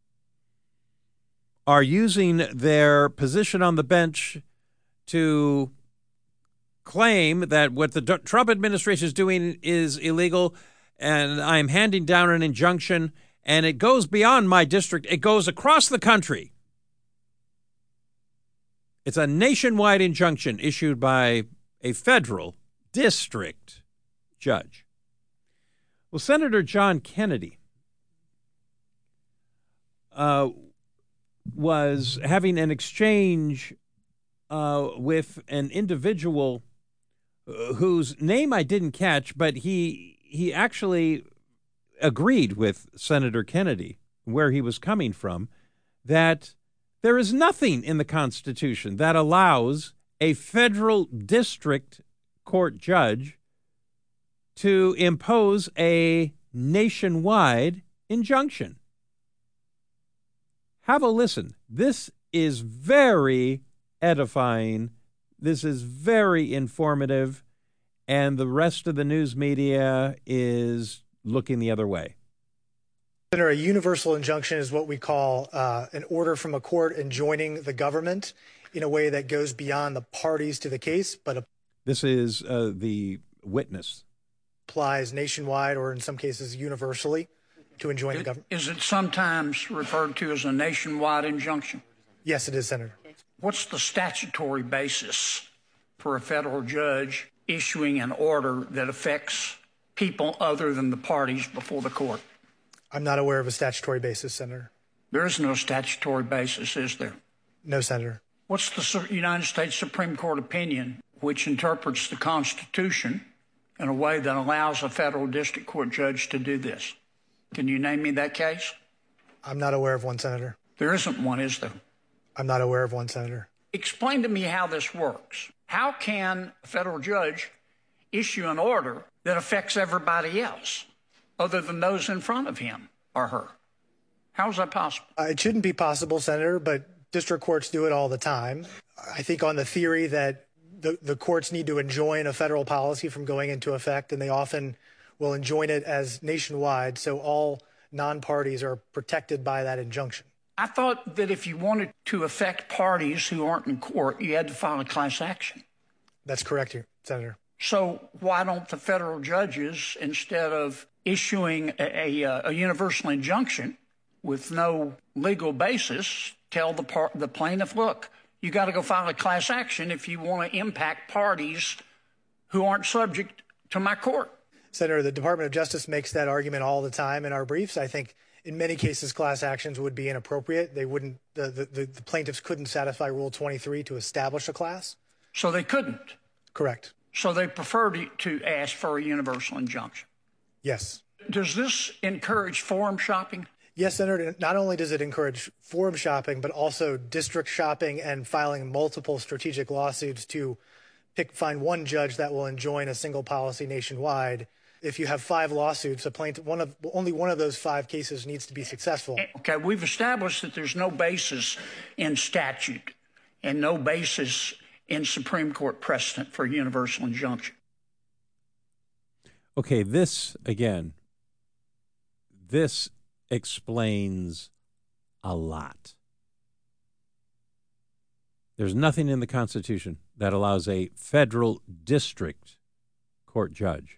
are using their position on the bench to claim that what the Trump administration is doing is illegal, and I'm handing down an injunction, and it goes beyond my district. It goes across the country. It's a nationwide injunction issued by a federal district judge. Well, Senator John Kennedy was having an exchange with an individual whose name I didn't catch, but he actually agreed with Senator Kennedy, where he was coming from, that there is nothing in the Constitution that allows a federal district court judge to impose a nationwide injunction. Have a listen. This is very edifying. This is very informative. And the rest of the news media is looking the other way.
Senator, a universal injunction is what we call an order from a court enjoining the government in a way that goes beyond the parties to the case, but
this is the witness.
Applies nationwide or in some cases universally to enjoin the government.
Is it sometimes referred to as a nationwide injunction?
Yes, it is, Senator.
What's the statutory basis for a federal judge issuing an order that affects people other than the parties before the court?
I'm not aware of a statutory basis, Senator.
There is no statutory basis, is there?
No, Senator.
What's the United States Supreme Court opinion which interprets the Constitution in a way that allows a federal district court judge to do this? Can you name me that case?
I'm not aware of one, Senator.
There isn't one, is there?
I'm not aware of one, Senator.
Explain to me how this works. How can a federal judge issue an order that affects everybody else other than those in front of him or her? How is that possible?
It shouldn't be possible, Senator, but district courts do it all the time. I think on the theory that the courts need to enjoin a federal policy from going into effect, and they often will enjoin it as nationwide, so all non-parties are protected by that injunction.
I thought that if you wanted to affect parties who aren't in court, you had to file a class action.
That's correct, Senator.
So why don't the federal judges, instead of issuing a universal injunction with no legal basis, tell the plaintiff, look, you got to go file a class action if you want to impact parties who aren't subject to my court?
Senator, the Department of Justice makes that argument all the time in our briefs. I think in many cases, class actions would be inappropriate. They wouldn't. The plaintiffs couldn't satisfy Rule 23 to establish a class.
So they couldn't?
Correct.
So they preferred to ask for a universal injunction?
Yes.
Does this encourage forum shopping?
Yes, Senator. Not only does it encourage forum shopping, but also district shopping and filing multiple strategic lawsuits to find one judge that will enjoin a single policy nationwide. If you have 5 lawsuits, only one of those 5 cases needs to be successful.
Okay, we've established that there's no basis in statute and no basis in Supreme Court precedent for a universal injunction.
Okay, this explains a lot. There's nothing in the Constitution that allows a federal district court judge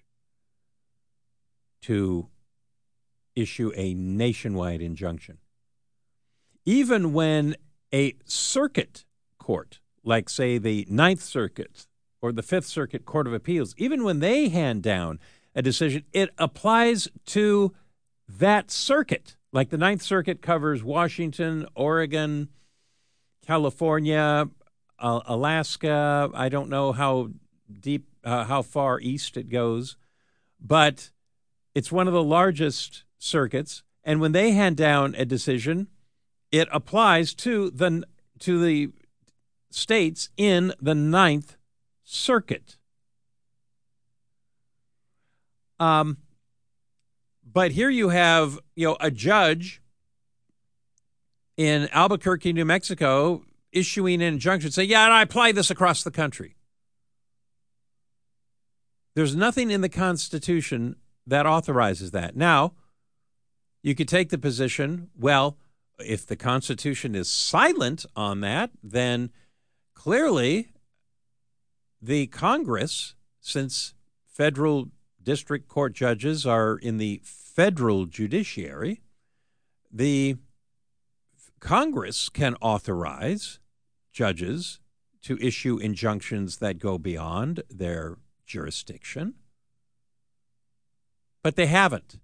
to issue a nationwide injunction. Even when a circuit court, like, say, the Ninth Circuit or the Fifth Circuit Court of Appeals, even when they hand down a decision, it applies to that circuit. Like the Ninth Circuit covers Washington, Oregon, California, Alaska. I don't know how deep, how far east it goes, but it's one of the largest circuits. And when they hand down a decision, it applies to the states in the Ninth Circuit. But here you have, a judge in Albuquerque, New Mexico, issuing an injunction, say, yeah, and I apply this across the country. There's nothing in the Constitution that authorizes that. Now, you could take the position, well, if the Constitution is silent on that, then clearly the Congress, since federal district court judges are in the federal judiciary, the Congress can authorize judges to issue injunctions that go beyond their jurisdiction, but they haven't.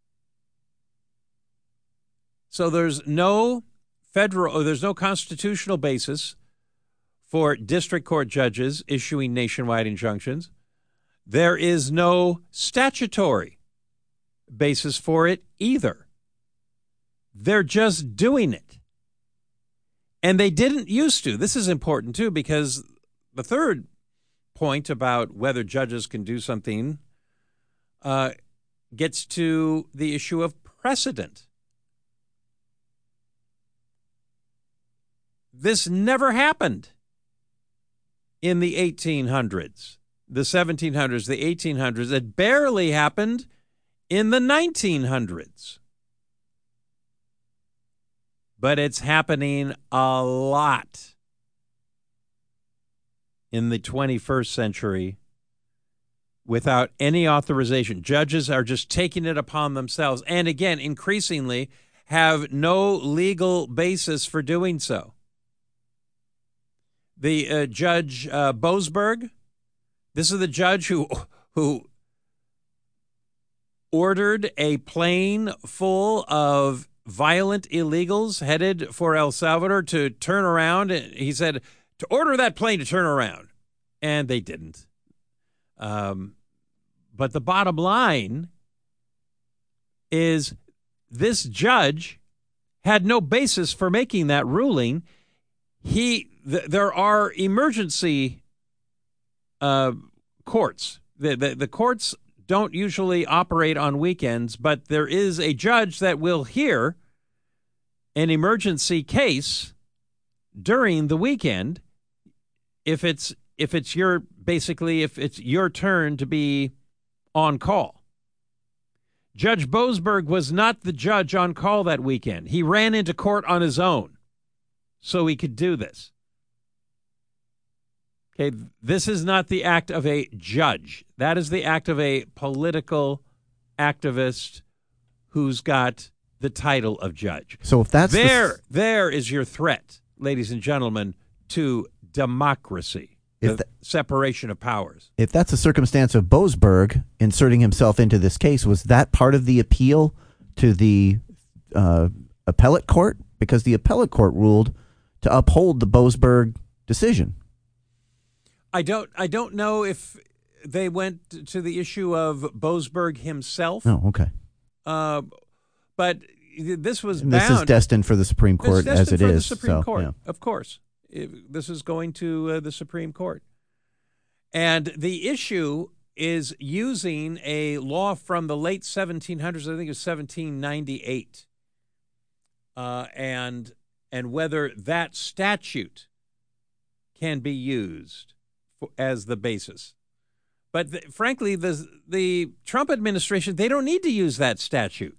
So there's no constitutional basis for district court judges issuing nationwide injunctions. There is no statutory basis for it either. They're just doing it. And they didn't used to. This is important, too, because the third point about whether judges can do something gets to the issue of precedent. This never happened in the 1800s, the 1700s, the 1800s. It barely happened in the 1900s. But it's happening a lot in the 21st century without any authorization. Judges are just taking it upon themselves, and again, increasingly, have no legal basis for doing so. The Judge Boasberg, this is the judge who ordered a plane full of violent illegals headed for El Salvador to turn around. He said to order that plane to turn around, and they didn't. But the bottom line is this judge had no basis for making that ruling. There are emergency courts. The courts don't usually operate on weekends, but there is a judge that will hear an emergency case during the weekend if it's your turn to be on call. Judge Boasberg was not the judge on call that weekend. He ran into court on his own so he could do this. Okay, this is not the act of a judge. That is the act of a political activist who's got the title of judge.
So if that's
there is your threat, ladies and gentlemen, to democracy. The separation of powers.
If that's a circumstance of Boasberg inserting himself into this case, was that part of the appeal to the appellate court? Because the appellate court ruled to uphold the Boasberg decision.
I don't know if they went to the issue of Boasberg himself.
Oh, okay.
But this was bound.
This is destined for the Supreme Court as it is.
The Supreme Court,
yeah.
Of course. This is going to the Supreme Court. And the issue is using a law from the late 1700s, I think it was 1798, and whether that statute can be used as the basis. But frankly, the Trump administration, they don't need to use that statute.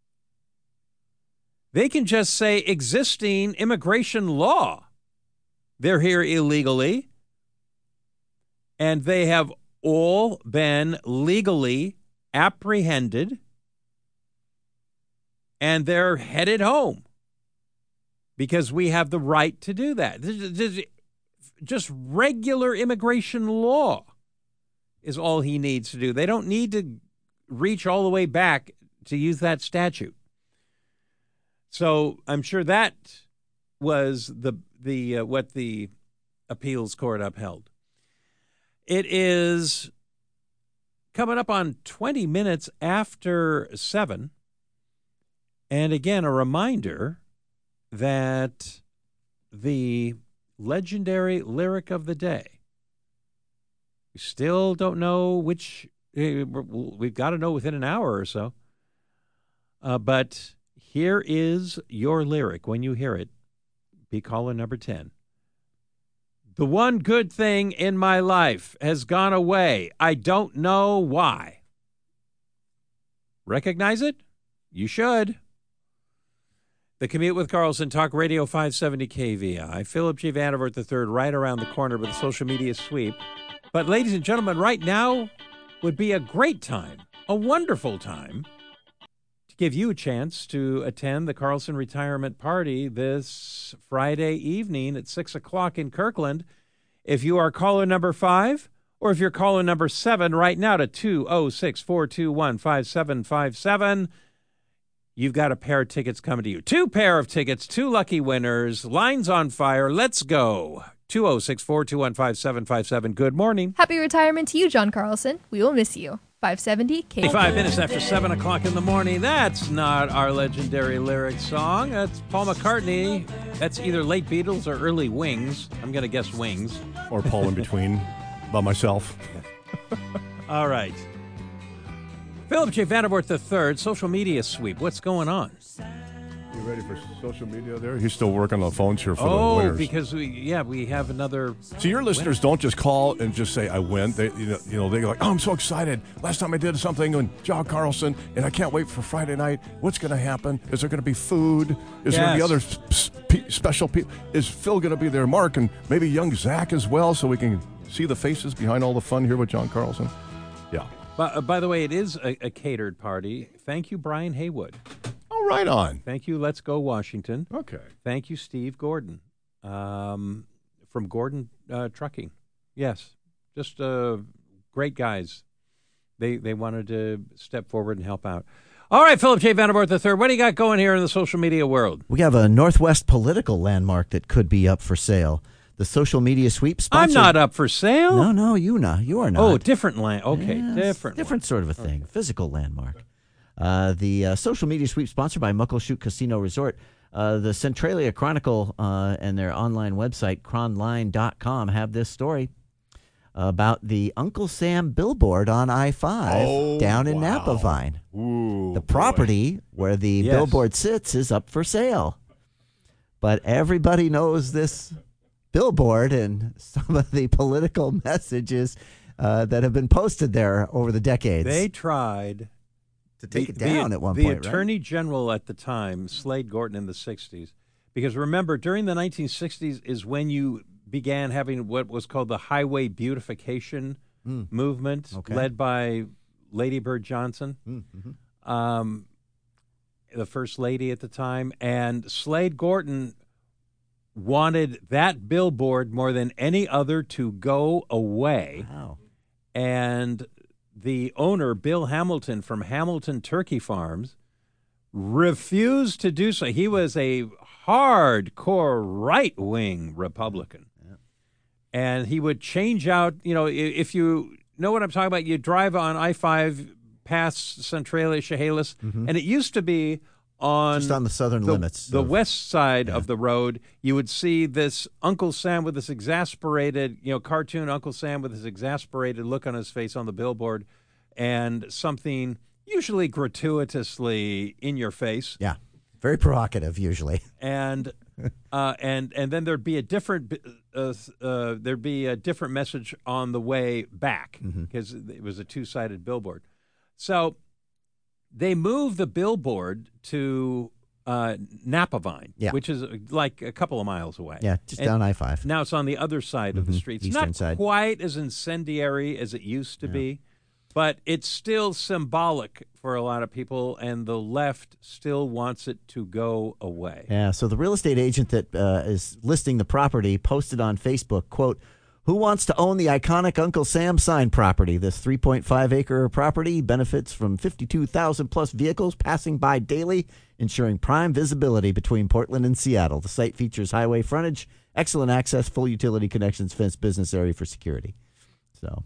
They can just say existing immigration law. They're here illegally, and they have all been legally apprehended, and they're headed home because we have the right to do that. Just regular immigration law is all he needs to do. They don't need to reach all the way back to use that statute. So I'm sure that was what the appeals court upheld. It is coming up on 20 minutes after 7. And again, a reminder that the legendary lyric of the day, we still don't know which, we've got to know within an hour or so. But here is your lyric. When you hear it, be caller number 10. The one good thing in my life has gone away. I don't know why. Recognize it? You should. The Commute with Carlson, Talk Radio 570 KVI. Philip J. Vandervoort III right around the corner with a social media sweep. But ladies and gentlemen, right now would be a great time, a wonderful time, to give you a chance to attend the Carlson Retirement Party this Friday evening at 6 o'clock in Kirkland. If you are caller number 5, or if you're caller number 7 right now to 206-421-5757, you've got a pair of tickets coming to you. 2 pair of tickets, 2 lucky winners. Lines on fire. Let's go. 206-421-5757. Good morning.
Happy retirement to you, John Carlson. We will miss you. 570 KVI.
5 minutes after 7 o'clock in the morning. That's not our legendary lyric song. That's Paul McCartney. That's either late Beatles or early Wings. I'm going to guess Wings.
Or Paul in between, by myself.
All right. Philip J. Vandervoort III, social media sweep. What's going on?
You ready for social media there? He's still working on the phones here for the winners.
Oh, because we have another.
So your listeners don't just call and just say I win. They they go like, oh, I'm so excited. Last time I did something with John Carlson, and I can't wait for Friday night. What's going to happen? Is there going to be food? Is there going to be other special people? Is Phil going to be there? Mark and maybe young Zach as well, so we can see the faces behind all the fun here with John Carlson. Yeah.
By the way, it is a catered party. Thank you, Brian Haywood.
Oh, right on.
Thank you, Let's Go Washington.
Okay.
Thank you, Steve Gordon, from Gordon Trucking. Yes, just great guys. They wanted to step forward and help out. All right, Philip J. Vandervoort III, what do you got going here in the social media world?
We have a Northwest political landmark that could be up for sale. The social media sweep sponsored.
I'm not up for sale.
No, you are not.
Oh, different land. Okay,
yes, different sort of a thing. Okay. Physical landmark. The social media sweep sponsored by Muckleshoot Casino Resort. The Centralia Chronicle and their online website, cronline.com, have this story. about the Uncle Sam billboard on I-5 down in Napa Vine.
Ooh,
the property where the billboard sits is up for sale. But everybody knows this billboard and some of the political messages that have been posted there over the decades.
They tried
to take it down at one point,
The Attorney General at the time, Slade Gorton in the 60s, because remember, during the 1960s is when you began having what was called the highway beautification movement, led by Lady Bird Johnson, the first lady at the time. And Slade Gorton wanted that billboard more than any other to go away.
Wow.
And the owner, Bill Hamilton from Hamilton Turkey Farms, refused to do so. He was a hardcore right-wing Republican. And he would change out, if you know what I'm talking about, you drive on I-5 past Centralia, Chehalis, and it used to be
just on the southern limits.
The west side of the road, you would see this Uncle Sam with this exasperated, cartoon Uncle Sam with this exasperated look on his face on the billboard, and something usually gratuitously in your face.
Yeah, very provocative usually.
And then there'd be a different message on the way back because it was a two-sided billboard. So they moved the billboard to Napa Vine, which is like a couple of miles away.
Yeah, just down I-5.
Now it's on the other side of the street. It's not quite as incendiary as it used to be, but it's still symbolic for a lot of people, and the left still wants it to go away.
Yeah, so the real estate agent that is listing the property posted on Facebook, quote, "Who wants to own the iconic Uncle Sam sign property? This 3.5-acre property benefits from 52,000 plus vehicles passing by daily, ensuring prime visibility between Portland and Seattle. The site features highway frontage, excellent access, full utility connections, fenced business area for security." So,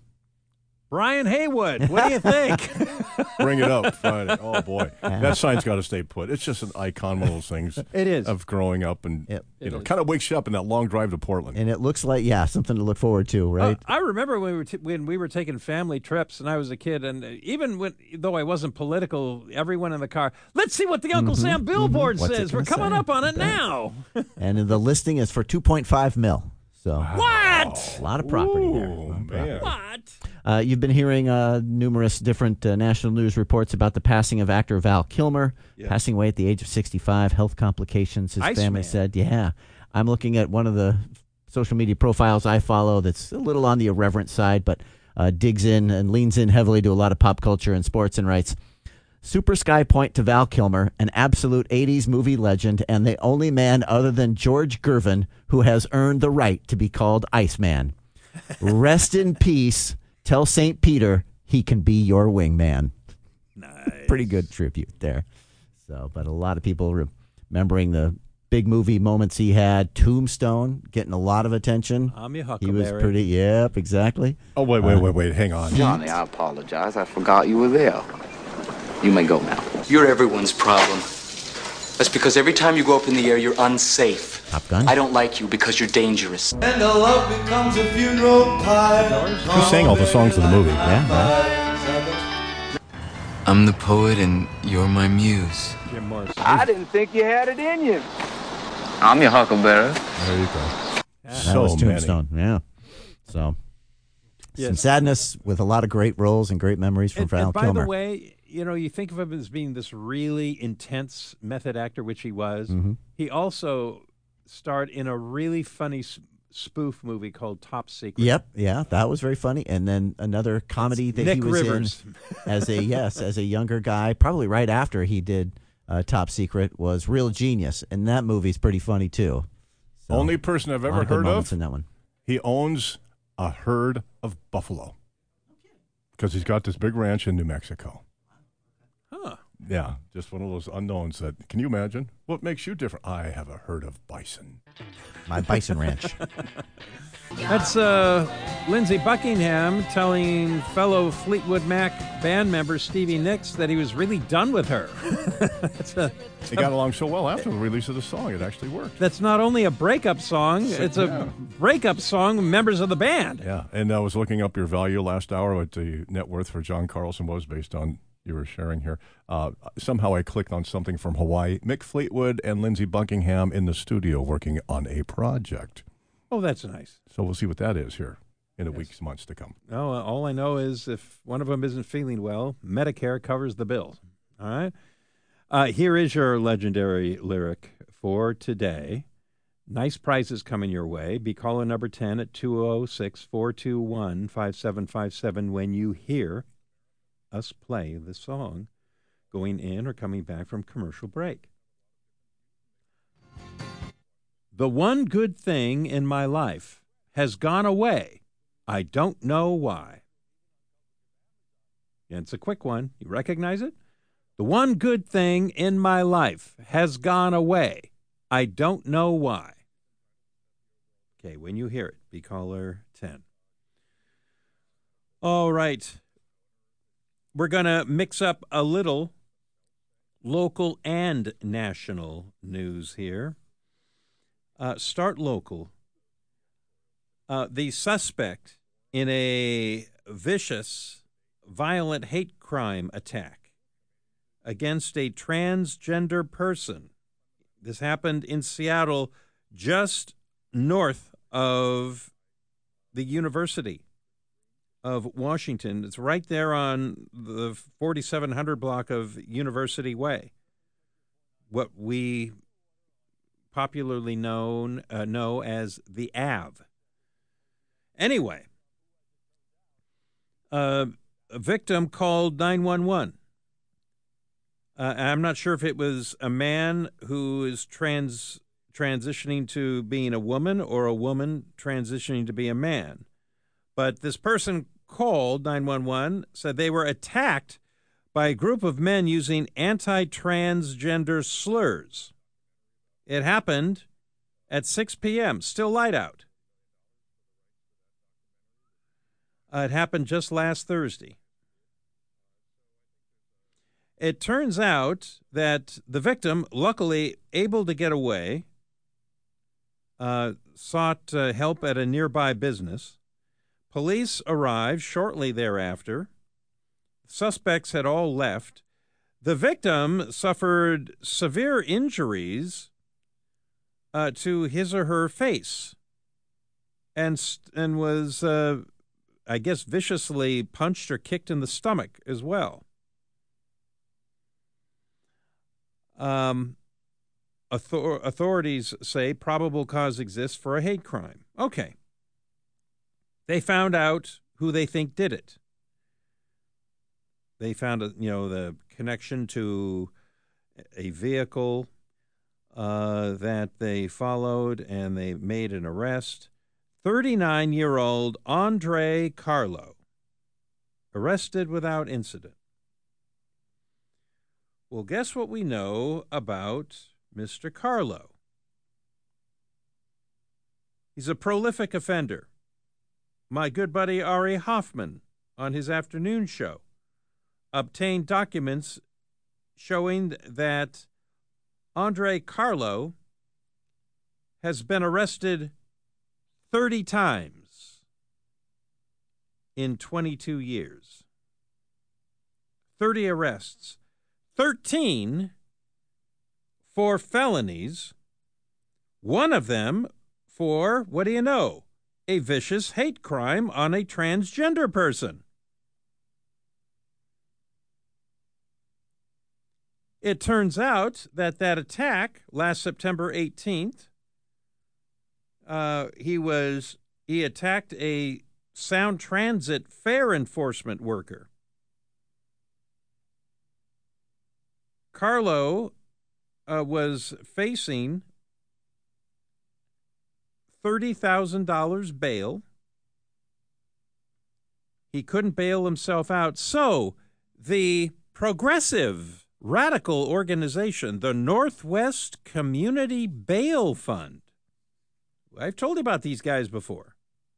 Brian Haywood, what do you think?
Bring it up Friday. Oh, boy. That sign's got to stay put. It's just an icon, one of those things.
It is.
Of growing up and, kind of wakes you up in that long drive to Portland.
And it looks like, something to look forward to, right?
I remember when we were taking family trips and I was a kid, and even though I wasn't political, everyone in the car, let's see what the Uncle Sam billboard says. We're coming up on it now.
And the listing is for $2.5 million. So
what?
A lot of property there.
Man.
What?
You've been hearing numerous different national news reports about the passing of actor Val Kilmer, passing away at the age of 65, health complications, his family said. Yeah. I'm looking at one of the social media profiles I follow that's a little on the irreverent side, but digs in and leans in heavily to a lot of pop culture and sports and writes, "Super Sky Point to Val Kilmer, an absolute 80s movie legend and the only man other than George Gervin who has earned the right to be called Iceman. Rest in peace. Tell St. Peter he can be your wingman."
Nice.
Pretty good tribute there. So, but a lot of people remembering the big movie moments he had. Tombstone getting a lot of attention.
I'm your
He was
Huckleberry.
pretty, yep, exactly.
Oh, wait, hang on.
Johnny, I apologize. I forgot you were there. You may go now.
You're everyone's problem. That's because every time you go up in the air, you're unsafe.
Top Gun.
I don't like you because you're dangerous.
And the love becomes a funeral pyre.
Who sang all the songs of the movie?
I'm the poet and you're my muse.
Jim Morrison.
I didn't think you had it in you. I'm your Huckleberry.
There you go.
That was Tombstone. Yeah. So, some sadness with a lot of great roles and great memories from Val
by
Kilmer.
the way, you think of him as being this really intense method actor, which he was. He also starred in a really funny spoof movie called Top Secret.
Yep, yeah, that was very funny. And then another comedy that
Nick
he was
Rivers.
in as a younger guy, probably right after he did Top Secret, was Real Genius, and that movie's pretty funny too. So,
only person I've
a lot
ever
good
heard
moments
of.
in that one.
He owns a herd of buffalo because he's got this big ranch in New Mexico.
Huh.
Yeah, just one of those unknowns that, can you imagine? What makes you different? I have a herd of bison.
My bison ranch.
That's Lindsey Buckingham telling fellow Fleetwood Mac band member Stevie Nicks that he was really done with her.
They got along so well after the release of the song, it actually worked.
That's not only a breakup song, it's a breakup song with members of the band.
Yeah, and I was looking up your value last hour, what the net worth for John Carlson was based on you were sharing here. Somehow I clicked on something from Hawaii. Mick Fleetwood and Lindsey Buckingham in the studio working on a project.
Oh, that's nice.
So we'll see what that is here in the weeks, months to come.
Oh, all I know is if one of them isn't feeling well, Medicare covers the bill. All right? Here is your legendary lyric for today. Nice prizes coming your way. Be caller number 10 at 206-421-5757 when you hear us play the song going in or coming back from commercial break. The one good thing in my life has gone away. I don't know why. And it's a quick one. You recognize it? The one good thing in my life has gone away. I don't know why. Okay, when you hear it, be caller 10. All right. We're going to mix up a little local and national news here. Start local. The suspect in a vicious, violent hate crime attack against a transgender person. This happened in Seattle, just north of the University of Washington. It's right there on the 4700 block of University Way. What we popularly know as the Ave. Anyway, a victim called 911. I'm not sure if it was a man who is transitioning to being a woman or a woman transitioning to be a man. But this person called 911, said they were attacked by a group of men using anti-transgender slurs. It happened at 6 p.m., still light out. It happened just last Thursday. It turns out that the victim, luckily able to get away, sought help at a nearby business. Police arrived shortly thereafter. Suspects had all left. The victim suffered severe injuries to his or her face and was, I guess, viciously punched or kicked in the stomach as well. Authorities say probable cause exists for a hate crime. Okay. They found out who they think did it. They found, the connection to a vehicle that they followed, and they made an arrest. 39-year-old Andre Carlo, arrested without incident. Well, guess what we know about Mr. Carlo? He's a prolific offender. My good buddy Ari Hoffman, on his afternoon show, obtained documents showing that Andre Carlo has been arrested 30 times in 22 years. 30 arrests. 13 for felonies. One of them for, what do you know, a vicious hate crime on a transgender person. It turns out that attack last September 18th, he attacked a Sound Transit fare enforcement worker. Carlo was facing $30,000 bail. He couldn't bail himself out, so the progressive radical organization, the Northwest Community Bail Fund. I've told you about these guys before.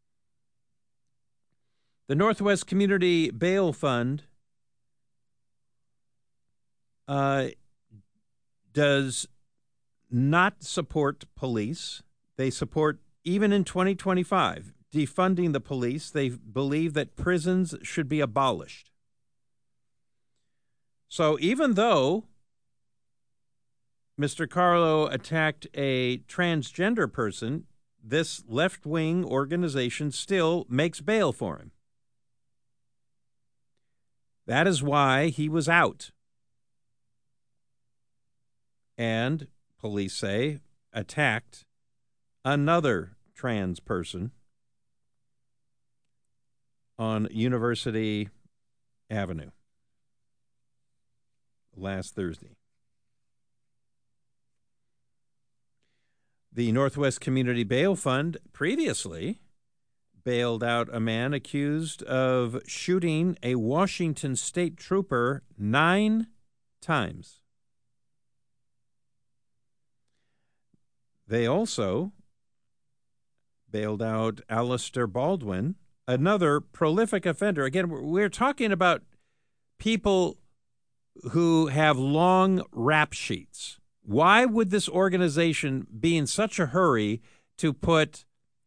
The Northwest Community Bail Fund does not support police. They support, even in 2025, defunding the police. They believe that prisons should be abolished. So even though Mr. Carlo attacked a transgender person, this left-wing organization still makes bail for him. That is why he was out. And, police say, attacked another trans person on University Avenue last Thursday. The Northwest Community Bail Fund previously bailed out a man accused of shooting a Washington state trooper 9 times. They also bailed out Alistair Baldwin, another prolific offender. Again, we're talking about people who have long rap sheets. Why would this organization be in such a hurry to put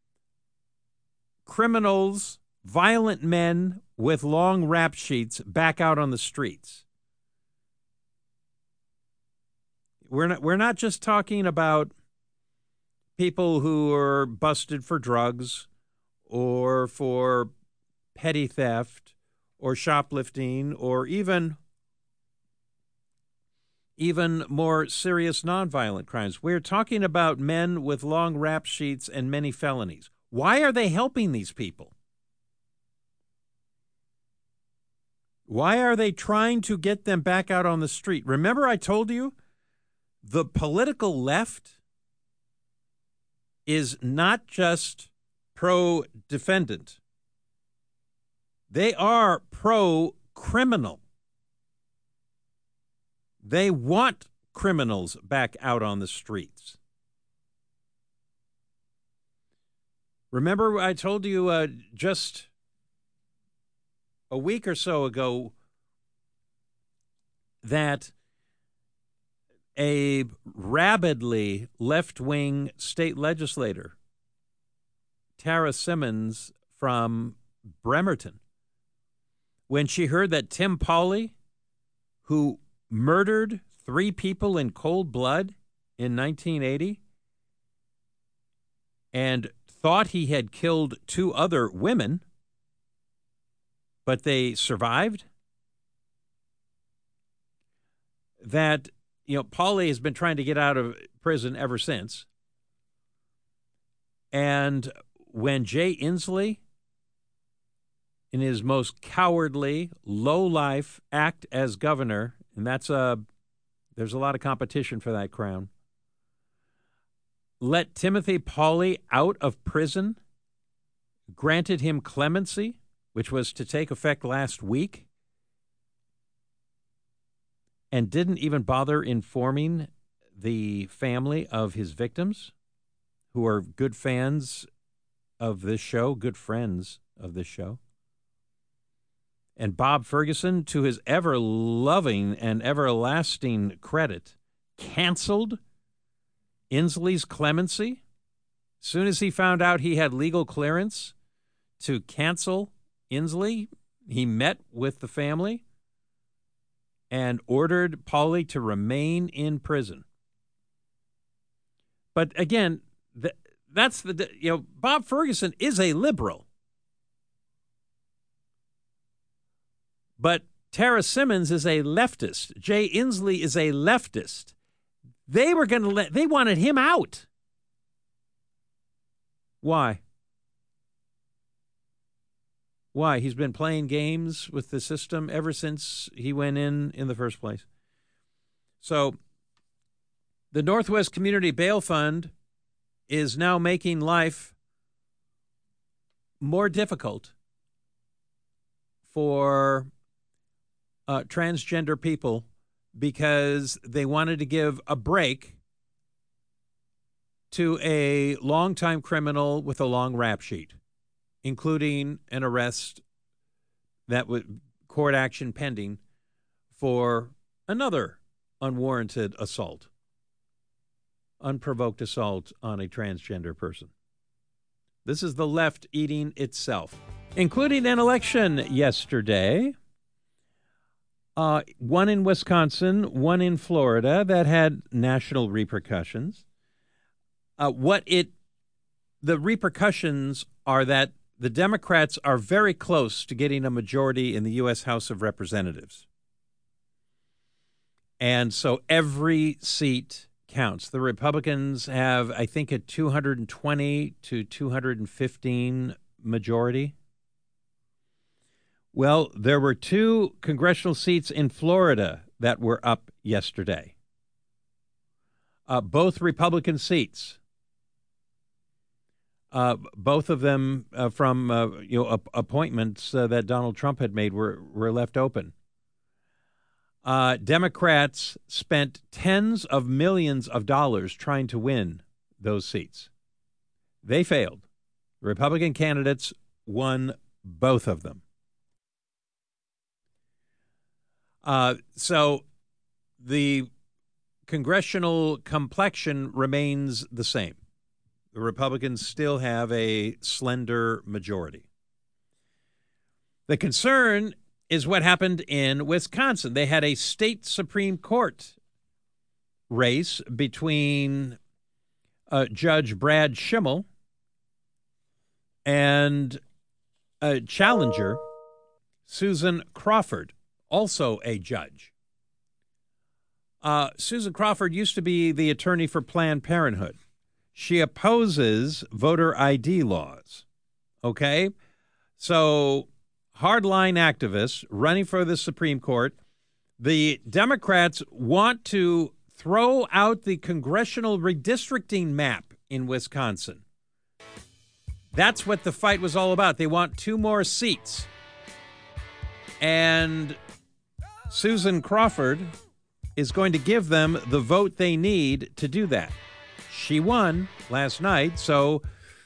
criminals, violent men with long rap sheets back out on the streets? We're not just talking about people who are busted for drugs or for petty theft or shoplifting or even more serious nonviolent crimes. We're talking about men with long rap sheets and many felonies. Why are they helping these people? Why are they trying to get them back out on the street? Remember I told you the political left is not just pro-defendant. They are pro-criminal. They want criminals back out on the streets. Remember I told you just a week or so ago that a rabidly left-wing state legislator, Tara Simmons from Bremerton, when she heard that Tim Pauley, who murdered 3 people in cold blood in 1980 and thought he had killed 2 other women, but they survived, that Pauley has been trying to get out of prison ever since. And when Jay Inslee, in his most cowardly, low-life act as governor, and there's a lot of competition for that crown, let Timothy Pauley out of prison, granted him clemency, which was to take effect last week, and didn't even bother informing the family of his victims, who are good fans of this show, good friends of this show. And Bob Ferguson, to his ever-loving and everlasting credit, canceled Inslee's clemency. As soon as he found out he had legal clearance to cancel Inslee, he met with the family and ordered Pauley to remain in prison. But again, Bob Ferguson is a liberal. But Tara Simmons is a leftist. Jay Inslee is a leftist. They wanted him out. Why? Why? He's been playing games with the system ever since he went in the first place. So the Northwest Community Bail Fund is now making life more difficult for transgender people because they wanted to give a break to a longtime criminal with a long rap sheet, including an arrest that would court action pending for another unwarranted assault, unprovoked assault on a transgender person. This is the left eating itself, including an election yesterday. One in Wisconsin, one in Florida that had national repercussions. The repercussions are that the Democrats are very close to getting a majority in the U.S. House of Representatives. And so every seat counts. The Republicans have, I think, a 220 to 215 majority. Well, there were 2 congressional seats in Florida that were up yesterday. Both Republican seats. Both of them from appointments that Donald Trump had made were left open. Democrats spent tens of millions of dollars trying to win those seats. They failed. Republican candidates won both of them. So the congressional complexion remains the same. The Republicans still have a slender majority. The concern is what happened in Wisconsin. They had a state Supreme Court race between Judge Brad Schimmel and a challenger, Susan Crawford, also a judge. Susan Crawford used to be the attorney for Planned Parenthood. She opposes voter ID laws. Okay? So, hardline activists running for the Supreme Court. The Democrats want to throw out the congressional redistricting map in Wisconsin. That's what the fight was all about. They want 2 more seats. And Susan Crawford is going to give them the vote they need to do that. She won last night, so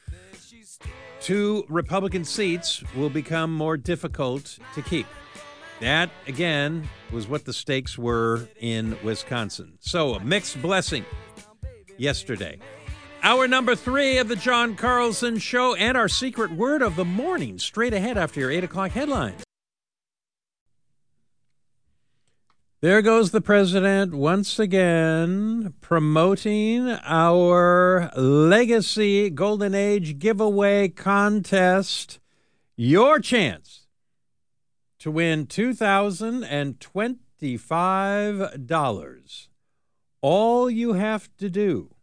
2 Republican seats will become more difficult to keep. That, again, was what the stakes were in Wisconsin. So, a mixed blessing yesterday. Hour number 3 of the John Carlson Show and our secret word of the morning straight ahead after your 8 o'clock headlines. There goes the president once again promoting our Legacy Golden Age giveaway contest. Your chance to win $2,025. All you have to do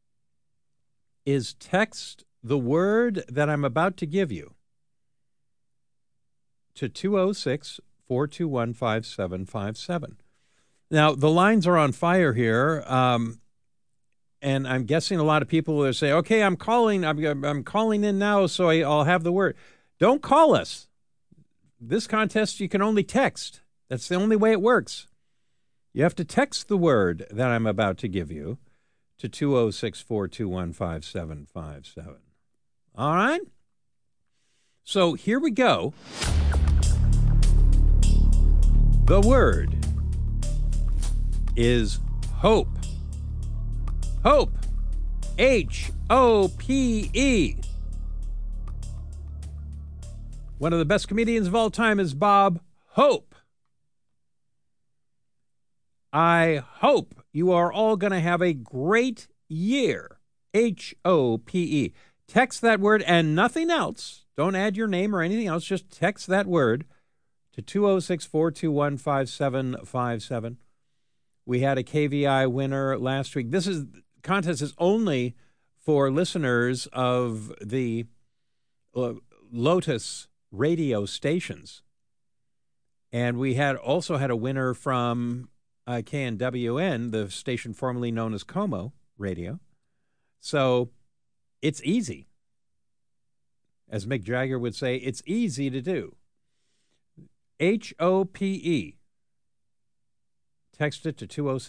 is text the word that I'm about to give you to 206-421-5757. Now, the lines are on fire here, and I'm guessing a lot of people will say, okay, I'm calling in now, so I'll have the word. Don't call us. This contest, you can only text. That's the only way it works. You have to text the word that I'm about to give you to 206-421-5757. All right? So here we go. The word is hope. Hope. H-O-P-E. One of the best comedians of all time is Bob Hope. I hope you are all going to have a great year. H-O-P-E. Text that word and nothing else. Don't add your name or anything else. Just text that word to 206-421-5757. We had a KVI winner last week. This contest is only for listeners of the Lotus radio stations. And we also had a winner from KNWN, the station formerly known as Como Radio. So it's easy. As Mick Jagger would say, it's easy to do. H-O-P-E. Text it to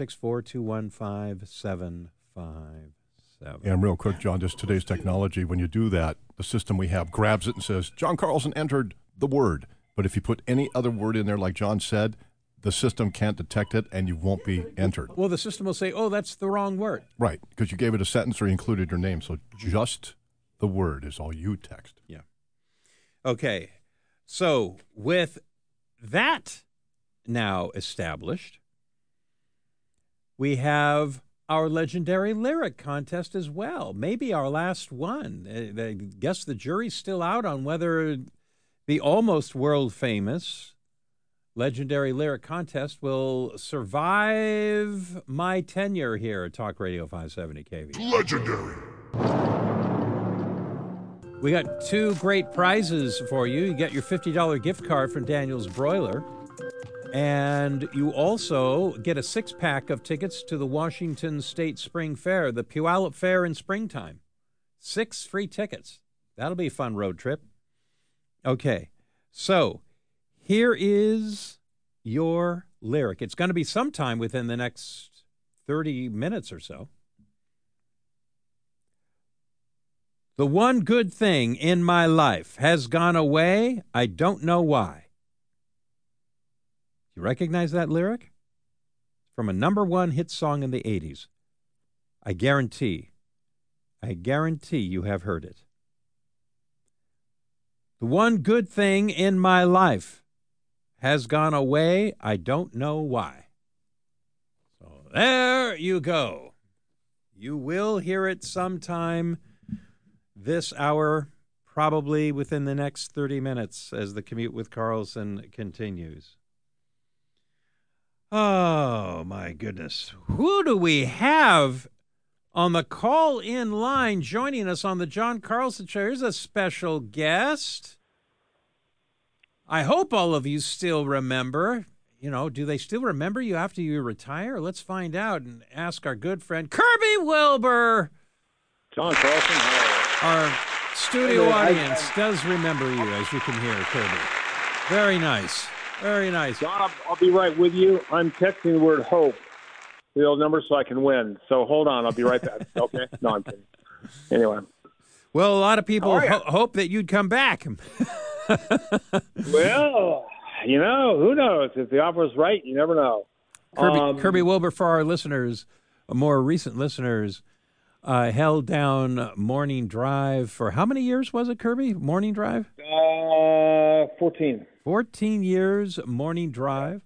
2064-215-757.
And real quick, John, just today's technology, when you do that, the system we have grabs it and says, John Carlson entered the word. But if you put any other word in there, like John said, the system can't detect it and you won't be entered.
Well, the system will say, oh, that's the wrong word.
Right, because you gave it a sentence or you included your name. So just the word is all you text.
Yeah. Okay. So with that now established, we have our legendary lyric contest as well. Maybe our last one. I guess the jury's still out on whether the almost world-famous legendary lyric contest will survive my tenure here at Talk Radio 570 KV.
Legendary.
We got two great prizes for you. You get your $50 gift card from Daniel's Broiler. And you also get a 6-pack of tickets to the Washington State Spring Fair, the Puyallup Fair in springtime. 6 free tickets. That'll be a fun road trip. Okay, so here is your lyric. It's going to be sometime within the next 30 minutes or so. The one good thing in my life has gone away. I don't know why. You recognize that lyric? From a #1 hit song in the 80s. I guarantee you have heard it. The one good thing in my life has gone away. I don't know why. So there you go. You will hear it sometime this hour, probably within the next 30 minutes as the Commute with Carlson continues. Oh, my goodness. Who do we have on the call-in line joining us on the John Carlson Show? Here's a special guest. I hope all of you still remember. You know, do they still remember you after you retire? Let's find out and ask our good friend Kirby Wilbur.
John Carlson,
our studio audience does remember you, as you can hear, Kirby. Very nice. Very nice.
John, I'll be right with you. I'm texting the word hope to the old number so I can win. So hold on. I'll be right back. Okay? No, I'm kidding. Anyway.
Well, a lot of people hope that you'd come back.
Well, you know, who knows? If the offer is right, you never know.
Kirby Wilbur, for our listeners, more recent listeners, held down Morning Drive for how many years was it, Kirby? Morning Drive?
14.
14 years, Morning Drive.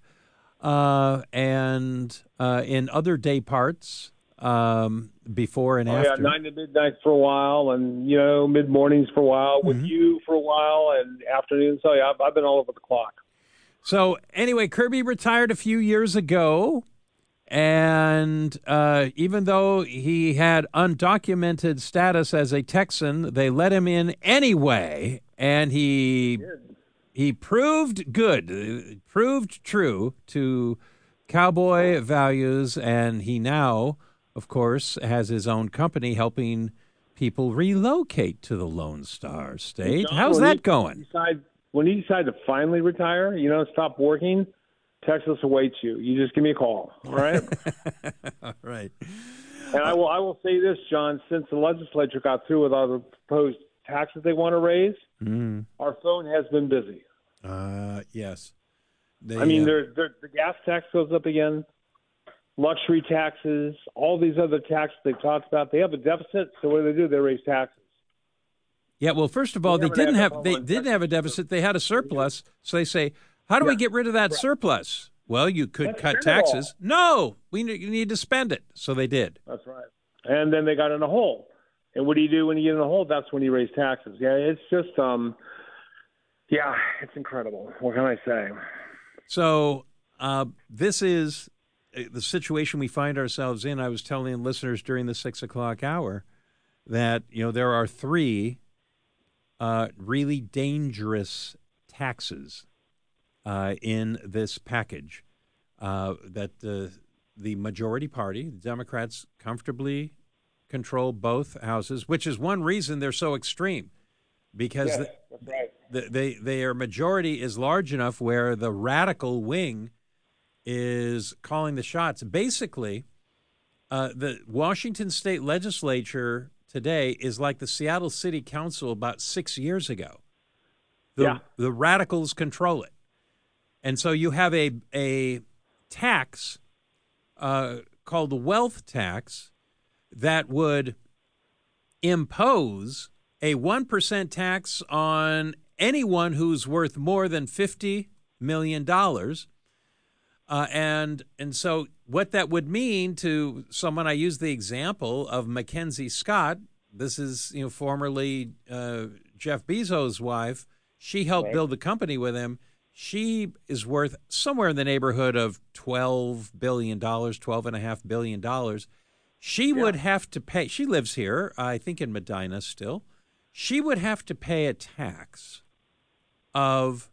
And in other day parts, before and after.
Yeah, 9 to midnight for a while, and, you know, mid-mornings for a while, with you for a while, and afternoons. So, yeah, I've been all over the clock.
So, anyway, Kirby retired a few years ago. And even though he had undocumented status as a Texan, they let him in anyway, and he proved good, proved true to cowboy values, and he now, of course, has his own company helping people relocate to the Lone Star State.
John,
how's that going?
When you decide to finally retire, you know, stop working, Texas awaits you. You just give me a call, all right?
All right.
And I will say this, John, since the legislature got through with all the proposed taxes they want to raise, our phone has been busy.
Yes.
I mean, the gas tax goes up again, luxury taxes, all these other taxes they've talked about. They have a deficit, so what do? They raise taxes.
Yeah, well, first of all, they didn't have a deficit. They had a surplus. So they say, how do we get rid of that surplus? Well, you could cut taxes. No, you need to spend it. So they did.
That's right. And then they got in a hole. And what do you do when you get in a hole? That's when you raise taxes. Yeah, it's just, it's incredible. What can I say?
So this is the situation we find ourselves in. I was telling listeners during the 6 o'clock hour that, you know, there are 3 really dangerous taxes in this package that the majority party, the Democrats, comfortably control both houses, which is one reason they're so extreme, because their majority is large enough where the radical wing is calling the shots. Basically, the Washington State Legislature today is like the Seattle City Council about 6 years ago. The radicals control it. And so you have a tax called the wealth tax that would impose a 1% tax on anyone who's worth more than $50 million. And so what that would mean to someone, I use the example of Mackenzie Scott. This is, formerly Jeff Bezos' wife. She helped build the company with him. She is worth somewhere in the neighborhood of $12 billion, $12.5 billion. She would have to pay, she lives here, I think in Medina still. She would have to pay a tax of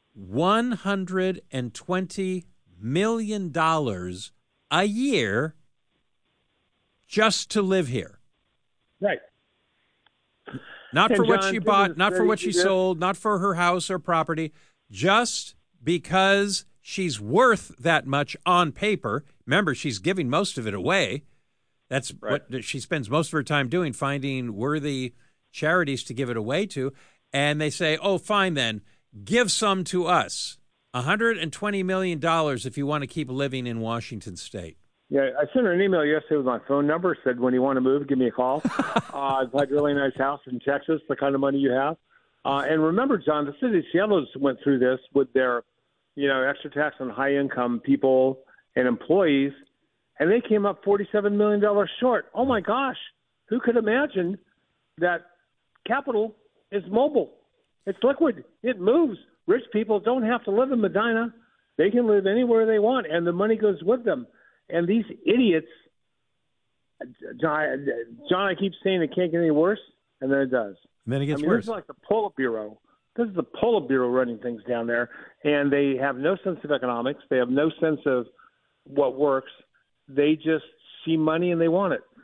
$120 million a year just to live here.
Right.
Not for what she bought, not for what she sold, not for her house or property, just because she's worth that much on paper. Remember, she's giving most of it away. That's what she spends most of her time doing, finding worthy charities to give it away to. And they say, oh, fine then, give some to us. $120 million if you want to keep living in Washington State.
Yeah, I sent her an email yesterday with my phone number. Said, when you want to move, give me a call. I've had a really nice house in Texas, the kind of money you have. And remember, John, the city of Seattle went through this with their, extra tax on high-income people and employees, and they came up $47 million short. Oh, my gosh. Who could imagine that capital is mobile? It's liquid. It moves. Rich people don't have to live in Medina. They can live anywhere they want, and the money goes with them. And these idiots, John, I keep saying it can't get any worse, and then it does.
And then it gets worse.
This is like the Politburo. This is the Politburo running things down there, and they have no sense of economics. They have no sense of what works. They just see money and they want it.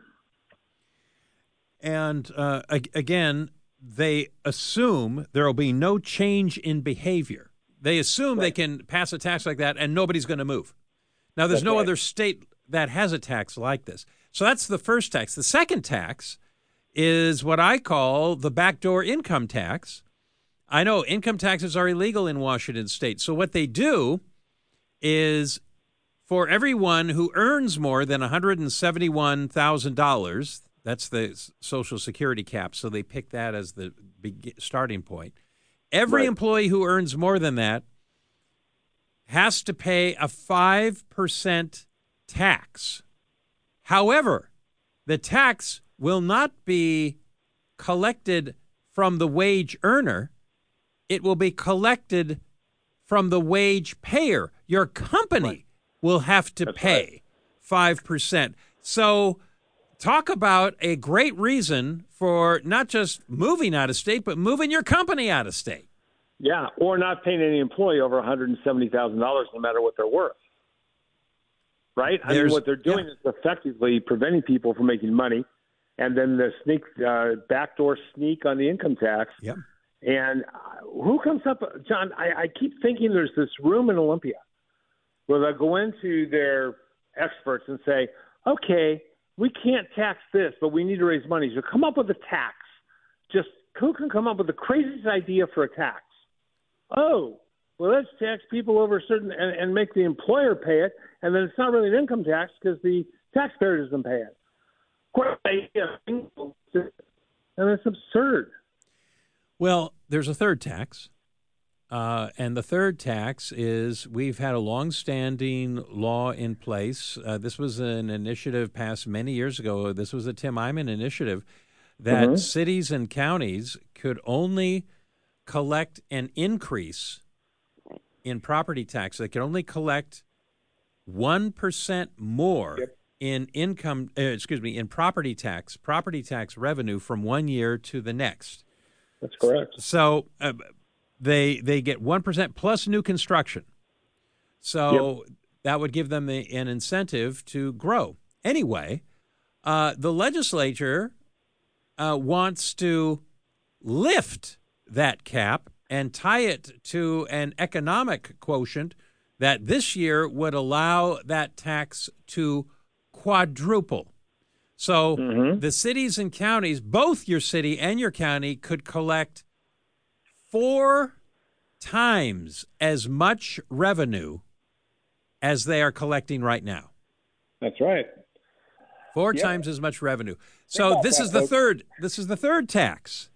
And again, they assume there will be no change in behavior. They assume they can pass a tax like that and nobody's going to move. Now, there's no other state that has a tax like this. So that's the first tax. The second tax is what I call the backdoor income tax. I know income taxes are illegal in Washington State. So what they do is for everyone who earns more than $171,000, that's the Social Security cap, so they pick that as the starting point. Every employee who earns more than that has to pay a 5% tax. However, the tax will not be collected from the wage earner. It will be collected from the wage payer. Your company will have to pay 5%. So talk about a great reason for not just moving out of state, but moving your company out of state.
Yeah, or not paying any employee over $170,000 no matter what they're worth. Right? I mean, what they're doing is effectively preventing people from making money, and then the backdoor sneak on the income tax.
Yep.
And who comes up, John, I keep thinking there's this room in Olympia where they'll go into their experts and say, okay, we can't tax this, but we need to raise money. So come up with a tax. Just who can come up with the craziest idea for a tax? Oh, well, let's tax people over a certain and make the employer pay it, and then it's not really an income tax because the taxpayer doesn't pay it. And it's absurd.
Well, there's a third tax, and the third tax is we've had a longstanding law in place. This was an initiative passed many years ago. This was a Tim Eyman initiative that cities and counties could only collect an increase in property tax. They could only collect 1% more in income. In property tax revenue from 1 year to the next.
That's correct.
So they get 1% plus new construction. So that would give them an incentive to grow. Anyway, the legislature wants to lift that cap and tie it to an economic quotient that this year would allow that tax to quadruple. So the cities and counties, both your city and your county, could collect 4 times as much revenue as they are collecting right now.
That's right.
4 times as much revenue. So this is the third. This is the third tax.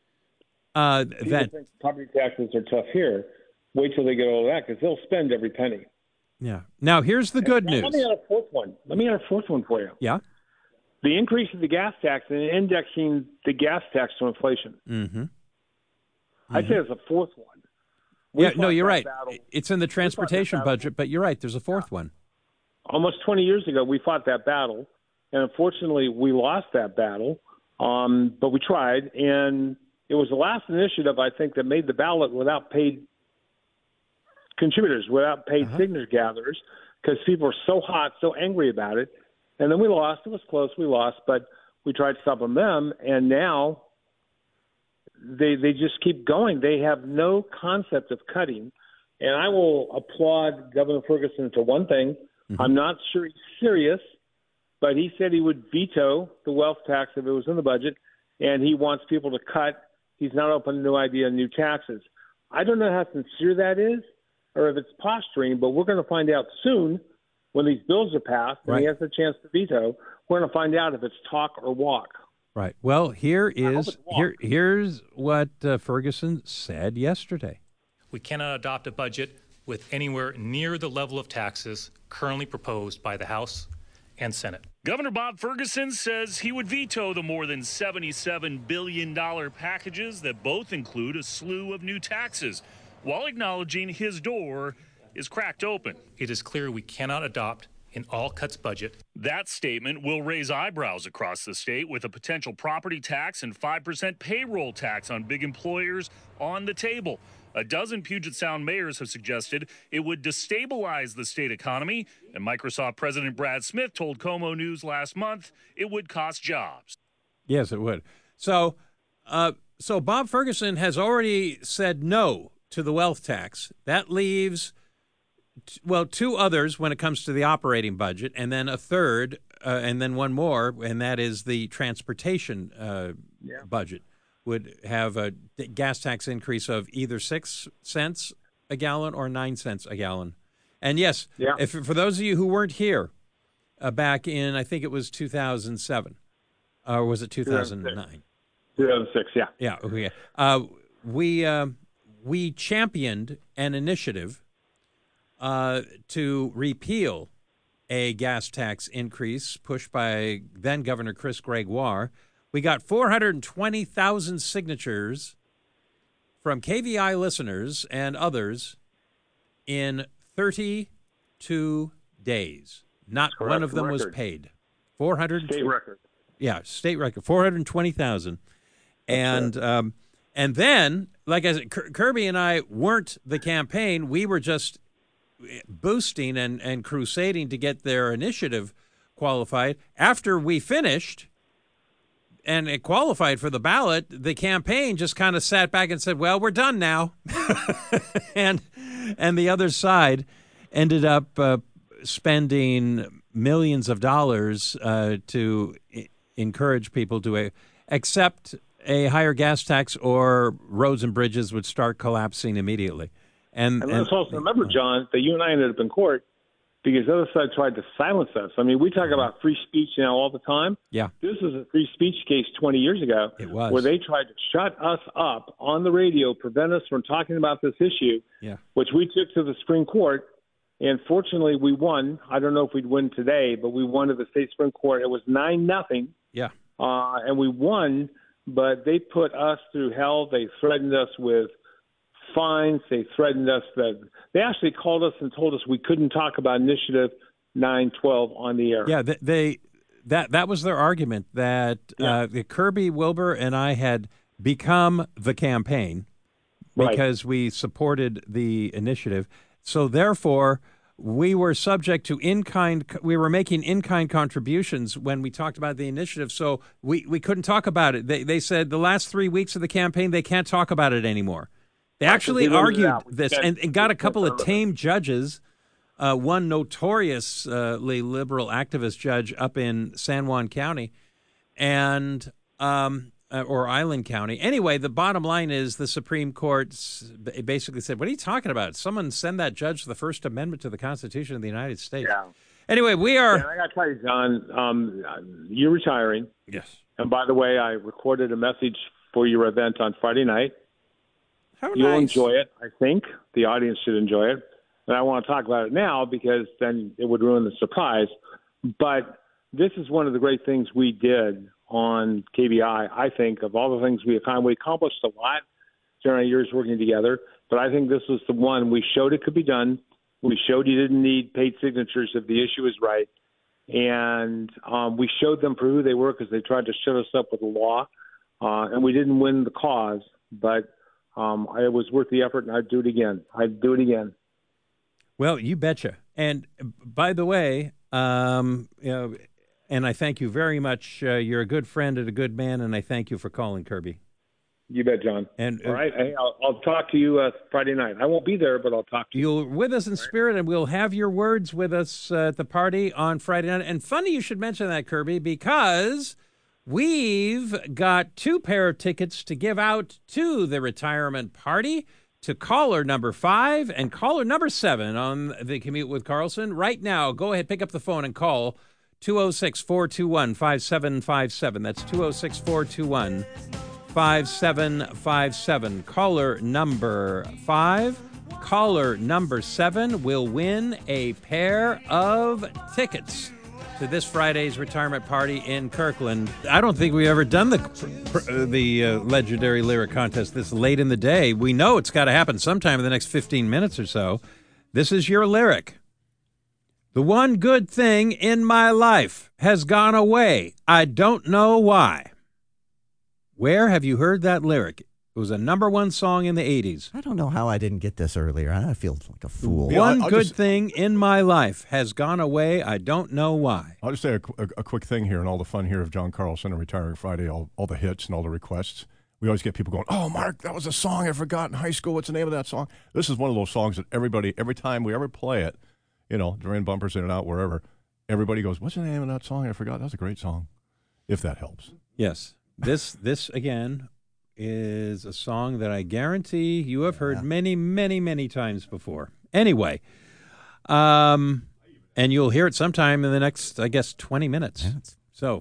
People think property taxes are tough here. Wait till they get all of that, because they'll spend every penny.
Yeah. Now here's the good news.
Let me add a fourth one for you.
Yeah.
The increase of the gas tax and indexing the gas tax to inflation.
Mm-hmm.
I'd say it's a fourth one.
You're right. It's in the transportation budget, but you're right. There's a fourth one.
Almost 20 years ago, we fought that battle, and unfortunately, we lost that battle. But we tried, and it was the last initiative, I think, that made the ballot without paid contributors, without paid signature gatherers, because people were so hot, so angry about it. And then we lost. It was close. We lost, but we tried stopping them, and now they just keep going. They have no concept of cutting. And I will applaud Governor Ferguson for one thing. I'm not sure he's serious, but he said he would veto the wealth tax if it was in the budget, and he wants people to cut. He's not open to new idea, new taxes. I don't know how sincere that is or if it's posturing, but we're going to find out soon when these bills are passed and he has a chance to veto. We're going to find out if it's talk or walk.
Right. Well, here's what Ferguson said yesterday.
We cannot adopt a budget with anywhere near the level of taxes currently proposed by the House and Senate.
Governor Bob Ferguson says he would veto the more than $77 billion packages that both include a slew of new taxes, while acknowledging his door is cracked open.
It is clear we cannot adopt an all-cuts budget.
That statement will raise eyebrows across the state, with a potential property tax and 5% payroll tax on big employers on the table. A dozen Puget Sound mayors have suggested it would destabilize the state economy, and Microsoft President Brad Smith told Como News last month it would cost jobs.
Yes, it would. So Bob Ferguson has already said no to the wealth tax. That leaves, 2 others when it comes to the operating budget, and then a third, and then one more, and that is the transportation budget. Would have a gas tax increase of either 6 cents a gallon or 9 cents a gallon. And yes, if for those of you who weren't here back in, I think it was 2007, or was it 2009?
2006, yeah.
Yeah, okay. We championed an initiative to repeal a gas tax increase pushed by then Governor Chris Gregoire. We got 420,000 signatures from KVI listeners and others in 32 days. Not one of them was paid.
State record.
Yeah, state record. 420,000. And then, like I said, Kirby and I weren't the campaign. We were just boosting and crusading to get their initiative qualified. After we finished and it qualified for the ballot, the campaign just kind of sat back and said, well, we're done now. and the other side ended up spending millions of dollars to encourage people to accept a higher gas tax, or roads and bridges would start collapsing immediately. And
let's also remember, John, that you and I ended up in court because the other side tried to silence us. I mean, we talk about free speech now all the time.
Yeah.
This was a free speech case 20 years ago.
It was.
Where they tried to shut us up on the radio, prevent us from talking about this issue, which we took to the Supreme Court. And fortunately, we won. I don't know if we'd win today, but we won at the state Supreme Court. It was 9-0.
Yeah.
And we won, but they put us through hell. They threatened us with fines. They threatened us that they actually called us and told us we couldn't talk about Initiative 912 on the air.
Yeah, that was their argument, that Kirby Wilbur and I had become the campaign because we supported the initiative. So therefore, we were subject to we were making in-kind contributions when we talked about the initiative, so we couldn't talk about it. They said the last 3 weeks of the campaign, they can't talk about it anymore. They actually argued this and got a couple of tame judges one notoriously liberal activist judge up in San Juan County and or Island County. Anyway, the bottom line is the Supreme Court basically said, what are you talking about? Someone send that judge the First Amendment to the Constitution of the United States.
Yeah.
Anyway, we are...
Yeah, I got to tell you, John, you're retiring.
Yes.
And by the way, I recorded a message for your event on Friday night.
How
You'll
nice.
enjoy it, I think. The audience should enjoy it. And I want to talk about it now because then it would ruin the surprise. But this is one of the great things we did on KBI, I think, of all the things we accomplished a lot during our years working together. But I think this was the one we showed it could be done. We showed you didn't need paid signatures if the issue was right. And we showed them for who they were because they tried to shut us up with the law. And we didn't win the cause, but it was worth the effort, and I'd do it again.
Well, you betcha. And by the way, and I thank you very much. You're a good friend and a good man, and I thank you for calling, Kirby.
You bet, John.
And
all right, hey, I'll talk to you Friday night. I won't be there, but I'll talk to you.
You're with us in spirit, and we'll have your words with us at the party on Friday night. And funny you should mention that, Kirby, because we've got 2 pair of tickets to give out to the retirement party to caller number 5 and caller number 7 on the Commute with Carlson. Right now, go ahead, pick up the phone and call 206-421-5757. That's 206-421-5757. Caller number 5, caller number 7 will win a pair of tickets to this Friday's retirement party in Kirkland. I don't think we've ever done the legendary lyric contest this late in the day. We know it's got to happen sometime in the next 15 minutes or so. This is your lyric. The one good thing in my life has gone away. I don't know why. Where have you heard that lyric? It was a #1 song in the 80s.
I don't know how I didn't get this earlier. I feel like a fool.
One good thing in my life has gone away. I don't know why.
I'll just say a quick thing here and all the fun here of John Carlson and Retiring Friday, all the hits and all the requests. We always get people going, oh, Mark, that was a song I forgot in high school. What's the name of that song? This is one of those songs that everybody, every time we ever play it, during bumpers in and out, wherever, everybody goes, what's the name of that song I forgot? That's a great song, if that helps.
Yes. This again, is a song that I guarantee you have heard many, many, many times before. Anyway, and you'll hear it sometime in the next, I guess, 20 minutes.
Yes.
So,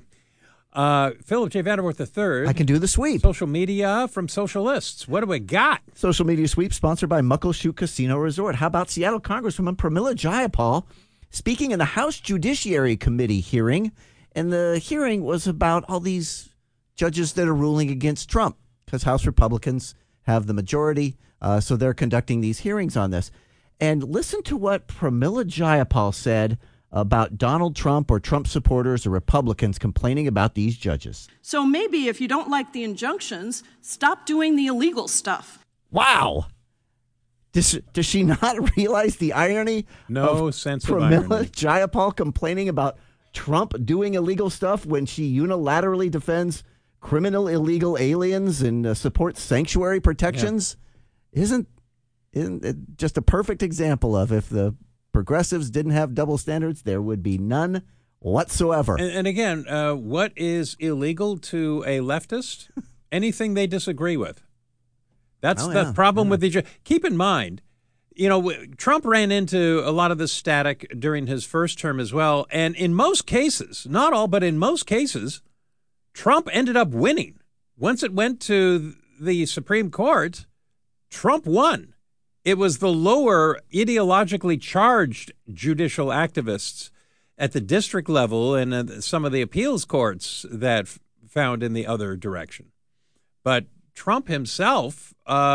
Philip J. Vanderworth III.
I can do the sweep.
Social media from Socialists. What do we got?
Social media sweep sponsored by Muckleshoot Casino Resort. How about Seattle Congresswoman Pramila Jayapal speaking in the House Judiciary Committee hearing? And the hearing was about all these judges that are ruling against Trump, because House Republicans have the majority, so they're conducting these hearings on this. And listen to what Pramila Jayapal said about Donald Trump or Trump supporters or Republicans complaining about these judges.
So maybe if you don't like the injunctions, stop doing the illegal stuff.
Wow. Does she not realize the irony?
No sense of
Pramila
irony.
Jayapal complaining about Trump doing illegal stuff when she unilaterally defends criminal illegal aliens and supports sanctuary protections. Isn't it just a perfect example of if the progressives didn't have double standards, there would be none whatsoever.
And again, what is illegal to a leftist? Anything they disagree with. That's the problem with the... Keep in mind, Trump ran into a lot of this static during his first term as well. And in most cases, not all, but in most cases, Trump ended up winning. Once it went to the Supreme Court, Trump won. It was the lower ideologically charged judicial activists at the district level and some of the appeals courts that found in the other direction. But Trump himself,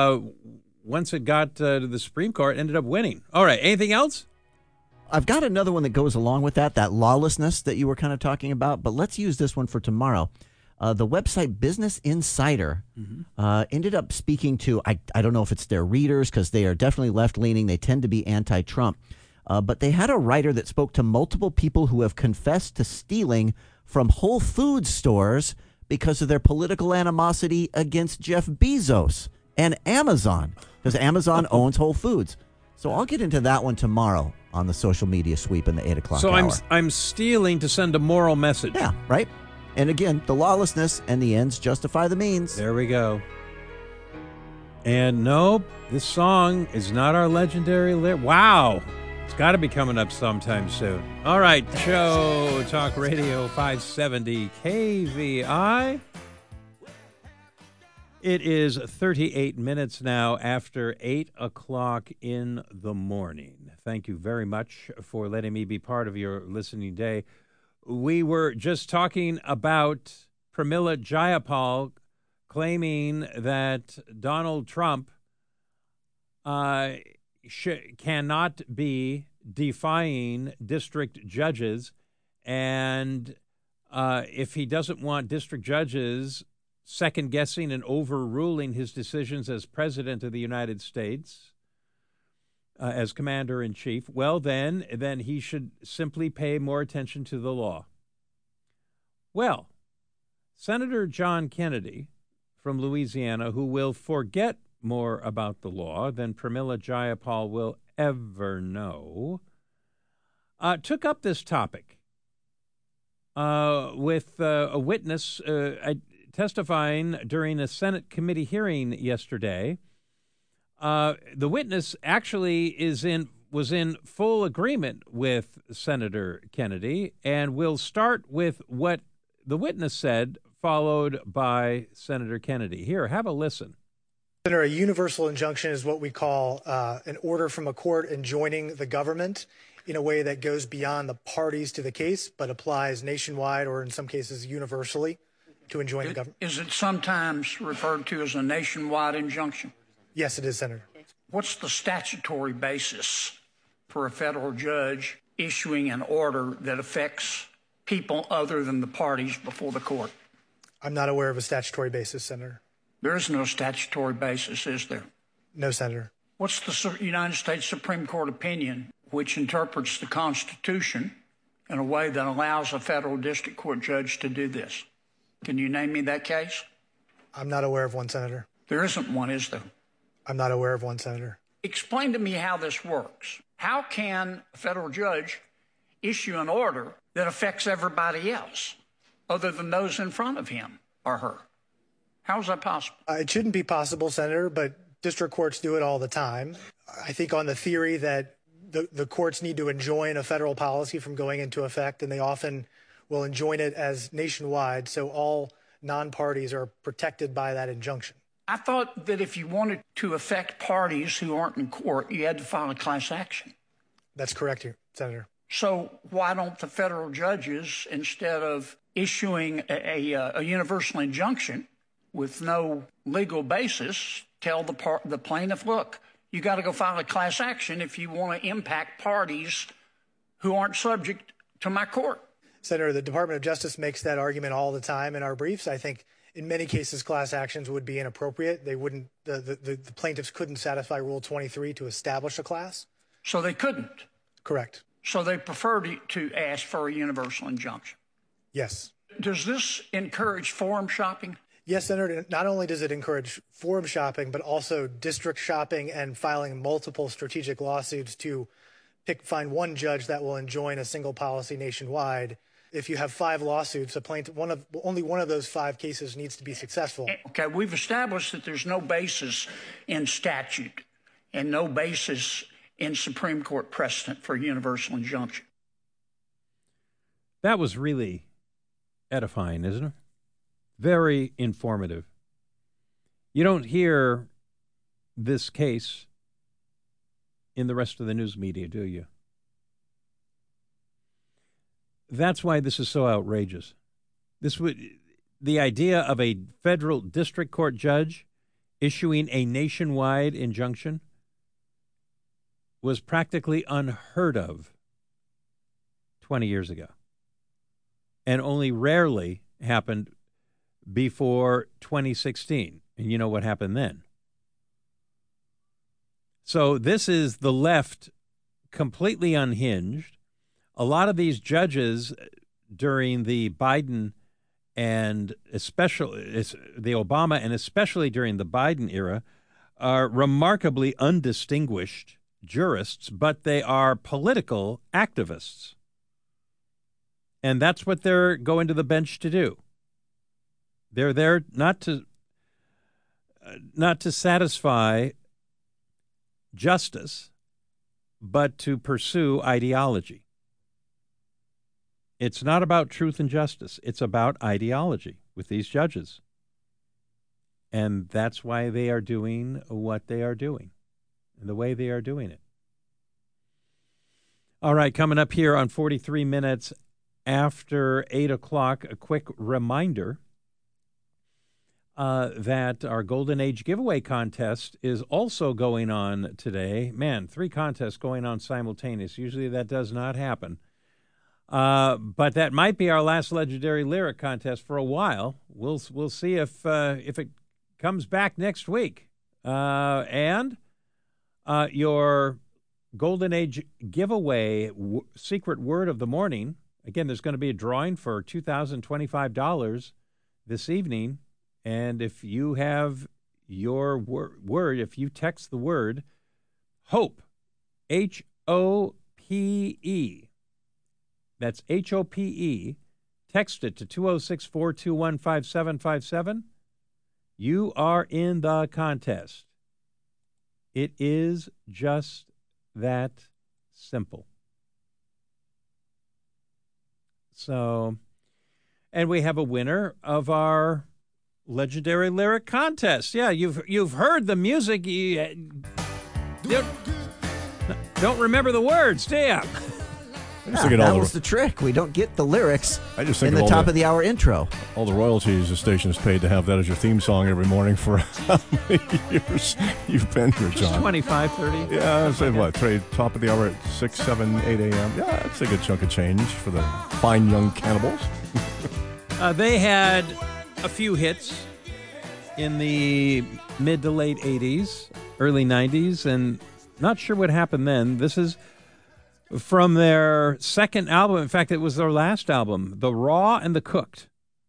once it got to the Supreme Court, ended up winning. All right, anything else?
I've got another one that goes along with that lawlessness that you were kind of talking about, but let's use this one for tomorrow. The website Business Insider ended up speaking to, I don't know if it's their readers because they are definitely left-leaning. They tend to be anti-Trump. But they had a writer that spoke to multiple people who have confessed to stealing from Whole Foods stores because of their political animosity against Jeff Bezos and Amazon, because Amazon owns Whole Foods. So I'll get into that one tomorrow. on the social media sweep in the 8 o'clock
So
hour.
I'm stealing to send a moral message.
Yeah, right? And again, the lawlessness and the ends justify the means.
There we go. And nope, this song is not our legendary Wow. It's got to be coming up sometime soon. All right, Show Talk Radio 570 KVI. It is 38 minutes now after 8 o'clock in the morning. Thank you very much for letting me be part of your listening day. We were just talking about Pramila Jayapal claiming that Donald Trump cannot be defying district judges, and if he doesn't want district judges second-guessing and overruling his decisions as President of the United States, as Commander-in-Chief, well, then he should simply pay more attention to the law. Well, Senator John Kennedy from Louisiana, who will forget more about the law than Pramila Jayapal will ever know, took up this topic with a witness testifying during a Senate committee hearing yesterday. The witness actually was in full agreement with Senator Kennedy, and we'll start with what the witness said, followed by Senator Kennedy. Here, have a listen.
Senator, a universal injunction is what we call an order from a court enjoining the government in a way that goes beyond the parties to the case, but applies nationwide or in some cases universally to enjoin the government.
Is it sometimes referred to as a nationwide injunction?
Yes, it is, Senator.
What's the statutory basis for a federal judge issuing an order that affects people other than the parties before the court?
I'm not aware of a statutory basis, Senator.
There is no statutory basis, is there?
No, Senator.
What's the United States Supreme Court opinion which interprets the Constitution in a way that allows a federal district court judge to do this? Can you name me that case?
I'm not aware of one, Senator.
There isn't one, is there?
I'm not aware of one, Senator.
Explain to me how this works. How can a federal judge issue an order that affects everybody else other than those in front of him or her? How is that possible?
It shouldn't be possible, Senator, but district courts do it all the time. I think on the theory that the courts need to enjoin a federal policy from going into effect, and they often will enjoin it as nationwide, so all non-parties are protected by that injunction.
I thought that if you wanted to affect parties who aren't in court, you had to file a class action.
That's correct, Senator.
So why don't the federal judges, instead of issuing a universal injunction with no legal basis, tell the plaintiff, look, you got to go file a class action if you want to impact parties who aren't subject to my court?
Senator, the Department of Justice makes that argument all the time in our briefs. I think in many cases, class actions would be inappropriate. They wouldn't. The plaintiffs couldn't satisfy Rule 23 to establish a class.
So they couldn't?
Correct.
So they preferred to ask for a universal injunction?
Yes.
Does this encourage forum shopping?
Yes, Senator. Not only does it encourage forum shopping, but also district shopping and filing multiple strategic lawsuits to find one judge that will enjoin a single policy nationwide. If you have 5 lawsuits, only one of those 5 cases needs to be successful.
Okay, we've established that there's no basis in statute and no basis in Supreme Court precedent for a universal injunction.
That was really edifying, isn't it? Very informative. You don't hear this case in the rest of the news media, do you? That's why this is so outrageous. The idea of a federal district court judge issuing a nationwide injunction was practically unheard of 20 years ago, and only rarely happened before 2016. And you know what happened then. So this is the left completely unhinged. A lot of these judges during the Biden and especially the Obama and especially during the Biden era are remarkably undistinguished jurists, but they are political activists. And that's what they're going to the bench to do. They're there not to satisfy justice, but to pursue ideology. It's not about truth and justice. It's about ideology with these judges. And that's why they are doing what they are doing and the way they are doing it. All right, coming up here on 43 minutes after 8 o'clock, a quick reminder that our Golden Age giveaway contest is also going on today. Man, 3 contests going on simultaneous. Usually that does not happen. But that might be our last legendary lyric contest for a while. We'll see if it comes back next week. And your Golden Age giveaway secret word of the morning. Again, there's going to be a drawing for $2,025 this evening. And if you have your word, if you text the word HOPE, HOPE, that's HOPE, text it to 206-421-5757, you are in the contest. It is just that simple. So, and we have a winner of our legendary lyric contest. Yeah, you've heard the music. You don't remember the words, do you?
That was the trick. We don't get the lyrics in the top of the hour intro.
All the royalties the station is paid to have that as your theme song every morning for how many years you've been here, John?
25, 30.
Yeah, I'd say what? Trade top of the hour at 6, 7, 8 a.m. Yeah, that's a good chunk of change for the fine young cannibals.
They had a few hits in the mid to late 80s, early 90s, and not sure what happened then. This is from their second album. In fact, it was their last album, The Raw and the Cooked.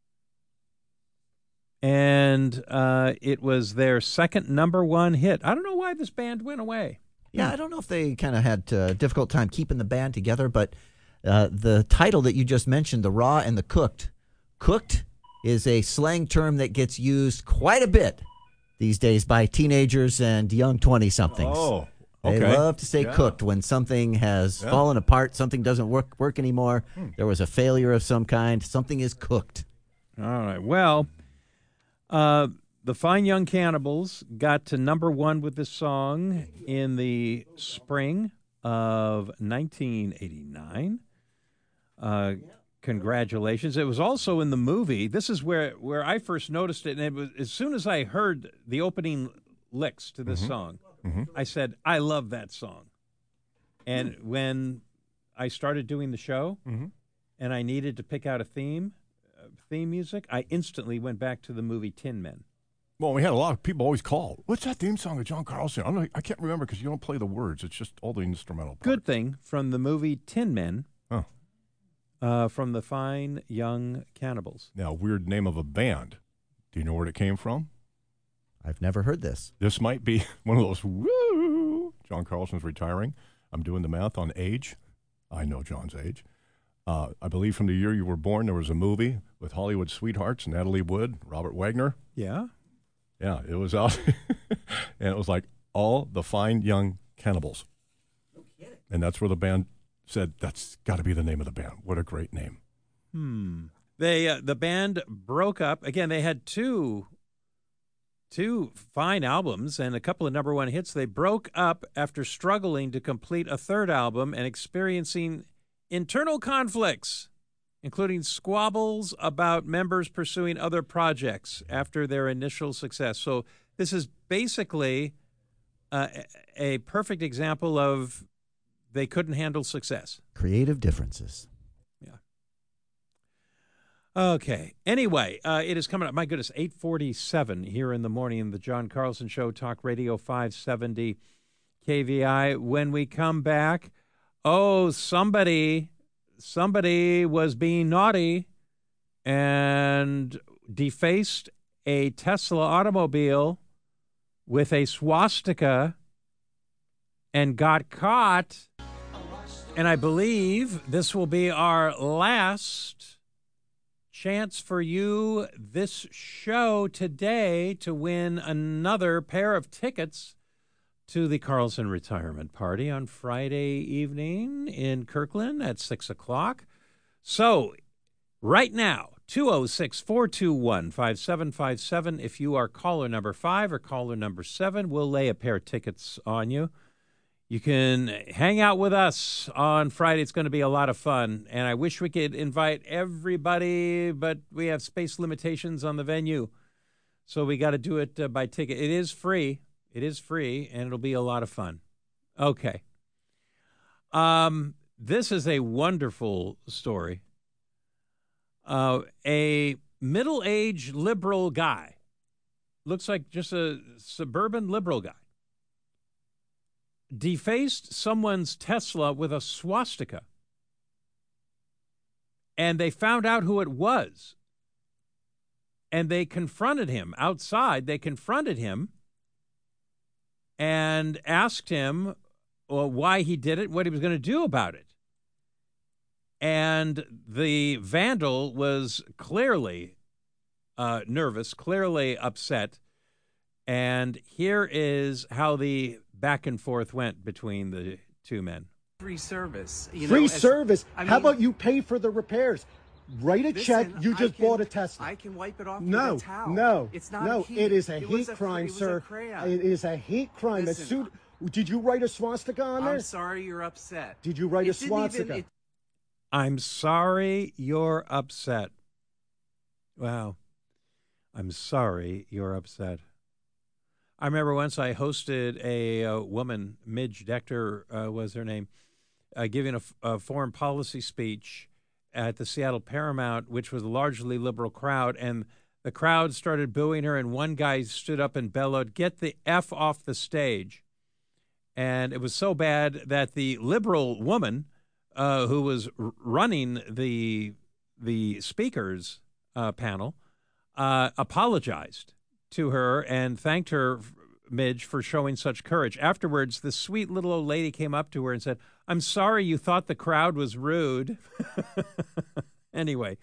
And it was their second #1 hit. I don't know why this band went away.
Yeah, I don't know if they kind of had a difficult time keeping the band together, but the title that you just mentioned, The Raw and the Cooked, cooked is a slang term that gets used quite a bit these days by teenagers and young 20-somethings.
Oh,
okay. They love to say cooked when something has fallen apart, something doesn't work anymore. There was a failure of some kind. Something is cooked.
All right. Well, the Fine Young Cannibals got to #1 with this song in the spring of 1989. Congratulations. It was also in the movie. This is where I first noticed it, and it was as soon as I heard the opening licks to this song, I said, I love that song. And when I started doing the show and I needed to pick out a theme music, I instantly went back to the movie Tin Men.
Well, we had a lot of people always call, what's that theme song of John Carlson? I can't remember because you don't play the words. It's just all the instrumental part.
Good thing from the movie Tin Men. From the Fine Young Cannibals.
Now, weird name of a band. Do you know where it came from?
I've never heard this.
This might be one of those, woo, John Carlson's retiring. I'm doing the math on age. I know John's age. I believe from the year you were born, there was a movie with Hollywood sweethearts, Natalie Wood, Robert Wagner.
Yeah?
Yeah, it was out. And it was like All the Fine Young Cannibals. No kidding. And that's where the band said, that's got to be the name of the band. What a great name.
The band broke up. Again, they had two fine albums and a couple of #1 hits. They broke up after struggling to complete a third album and experiencing internal conflicts, including squabbles about members pursuing other projects after their initial success. So this is basically a perfect example of they couldn't handle success.
Creative differences.
Yeah. Okay. Anyway, it is coming up. My goodness, 8:47 here in the morning in the John Carlson Show, Talk Radio 570 KVI. When we come back, somebody was being naughty and defaced a Tesla automobile with a swastika and got caught. And I believe this will be our last chance for you this show today to win another pair of tickets to the Carlson Retirement Party on Friday evening in Kirkland at 6 o'clock. So right now, 206-421-5757. If you are caller number 5 or caller number 7, we'll lay a pair of tickets on you. You can hang out with us on Friday. It's going to be a lot of fun. And I wish we could invite everybody, but we have space limitations on the venue. So we got to do it by ticket. It is free. It is free, and it'll be a lot of fun. Okay. This is a wonderful story. A middle-aged liberal guy, looks like just a suburban liberal guy, defaced someone's Tesla with a swastika. And they found out who it was. And they confronted him outside. They confronted him and asked him why he did it, what he was going to do about it. And the vandal was clearly nervous, clearly upset. And here is how the back and forth went between the two men.
Free service.
Free service? How about you pay for the repairs? Write a check. You just bought a Tesla.
I can wipe it off
with a
towel.
No,
it's not
no. It is a hate crime, sir. It is a hate crime. Did you write a swastika on there?
I'm sorry you're upset.
Did you write a swastika?
I'm sorry you're upset. Wow. I'm sorry you're upset. I remember once I hosted a woman, Midge Decter was her name, giving a foreign policy speech at the Seattle Paramount, which was a largely liberal crowd, and the crowd started booing her, and one guy stood up and bellowed, "Get the F off the stage." And it was so bad that the liberal woman who was running the speakers panel apologized to her and thanked her, Midge, for showing such courage. Afterwards, the sweet little old lady came up to her and said, "I'm sorry you thought the crowd was rude." Anyway,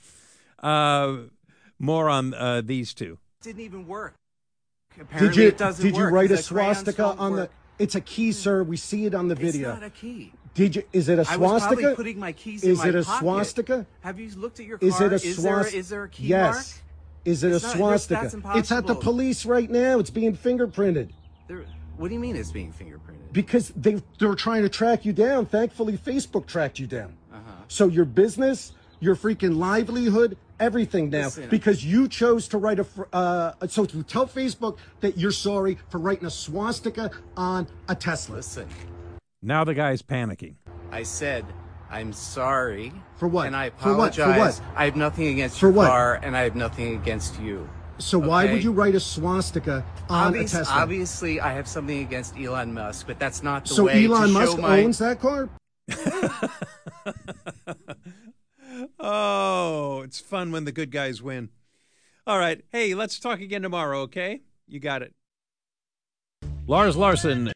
more on these two.
It didn't even work. Apparently it doesn't
did you
work.
write a swastika on the... It's a key, sir. We see it on the video.
It's not a key.
Is it a swastika?
I was probably putting my keys in my pocket.
Is it a swastika?
Have you looked at your car?
Is it a swastika?
Is there a key
yes.
mark?
Is it a swastika?
That's impossible.
It's at the police right now. It's being fingerprinted.
What do you mean it's being fingerprinted?
Because they're trying to track you down. Thankfully, Facebook tracked you down. So your business, your freaking livelihood, everything now.
Listen,
because you chose to write so to tell Facebook that you're sorry for writing a swastika on a Tesla.
Listen.
Now the guy's panicking.
I said, I'm sorry.
For what?
And I apologize.
For what?
I have nothing against your car, and I have nothing against you.
So why would you write a swastika on a Tesla?
Obviously, I have something against Elon Musk, but that's not the
way
to show
Elon Musk owns that car?
Oh, it's fun when the good guys win. All right. Hey, let's talk again tomorrow, okay? You got it. Lars Larson.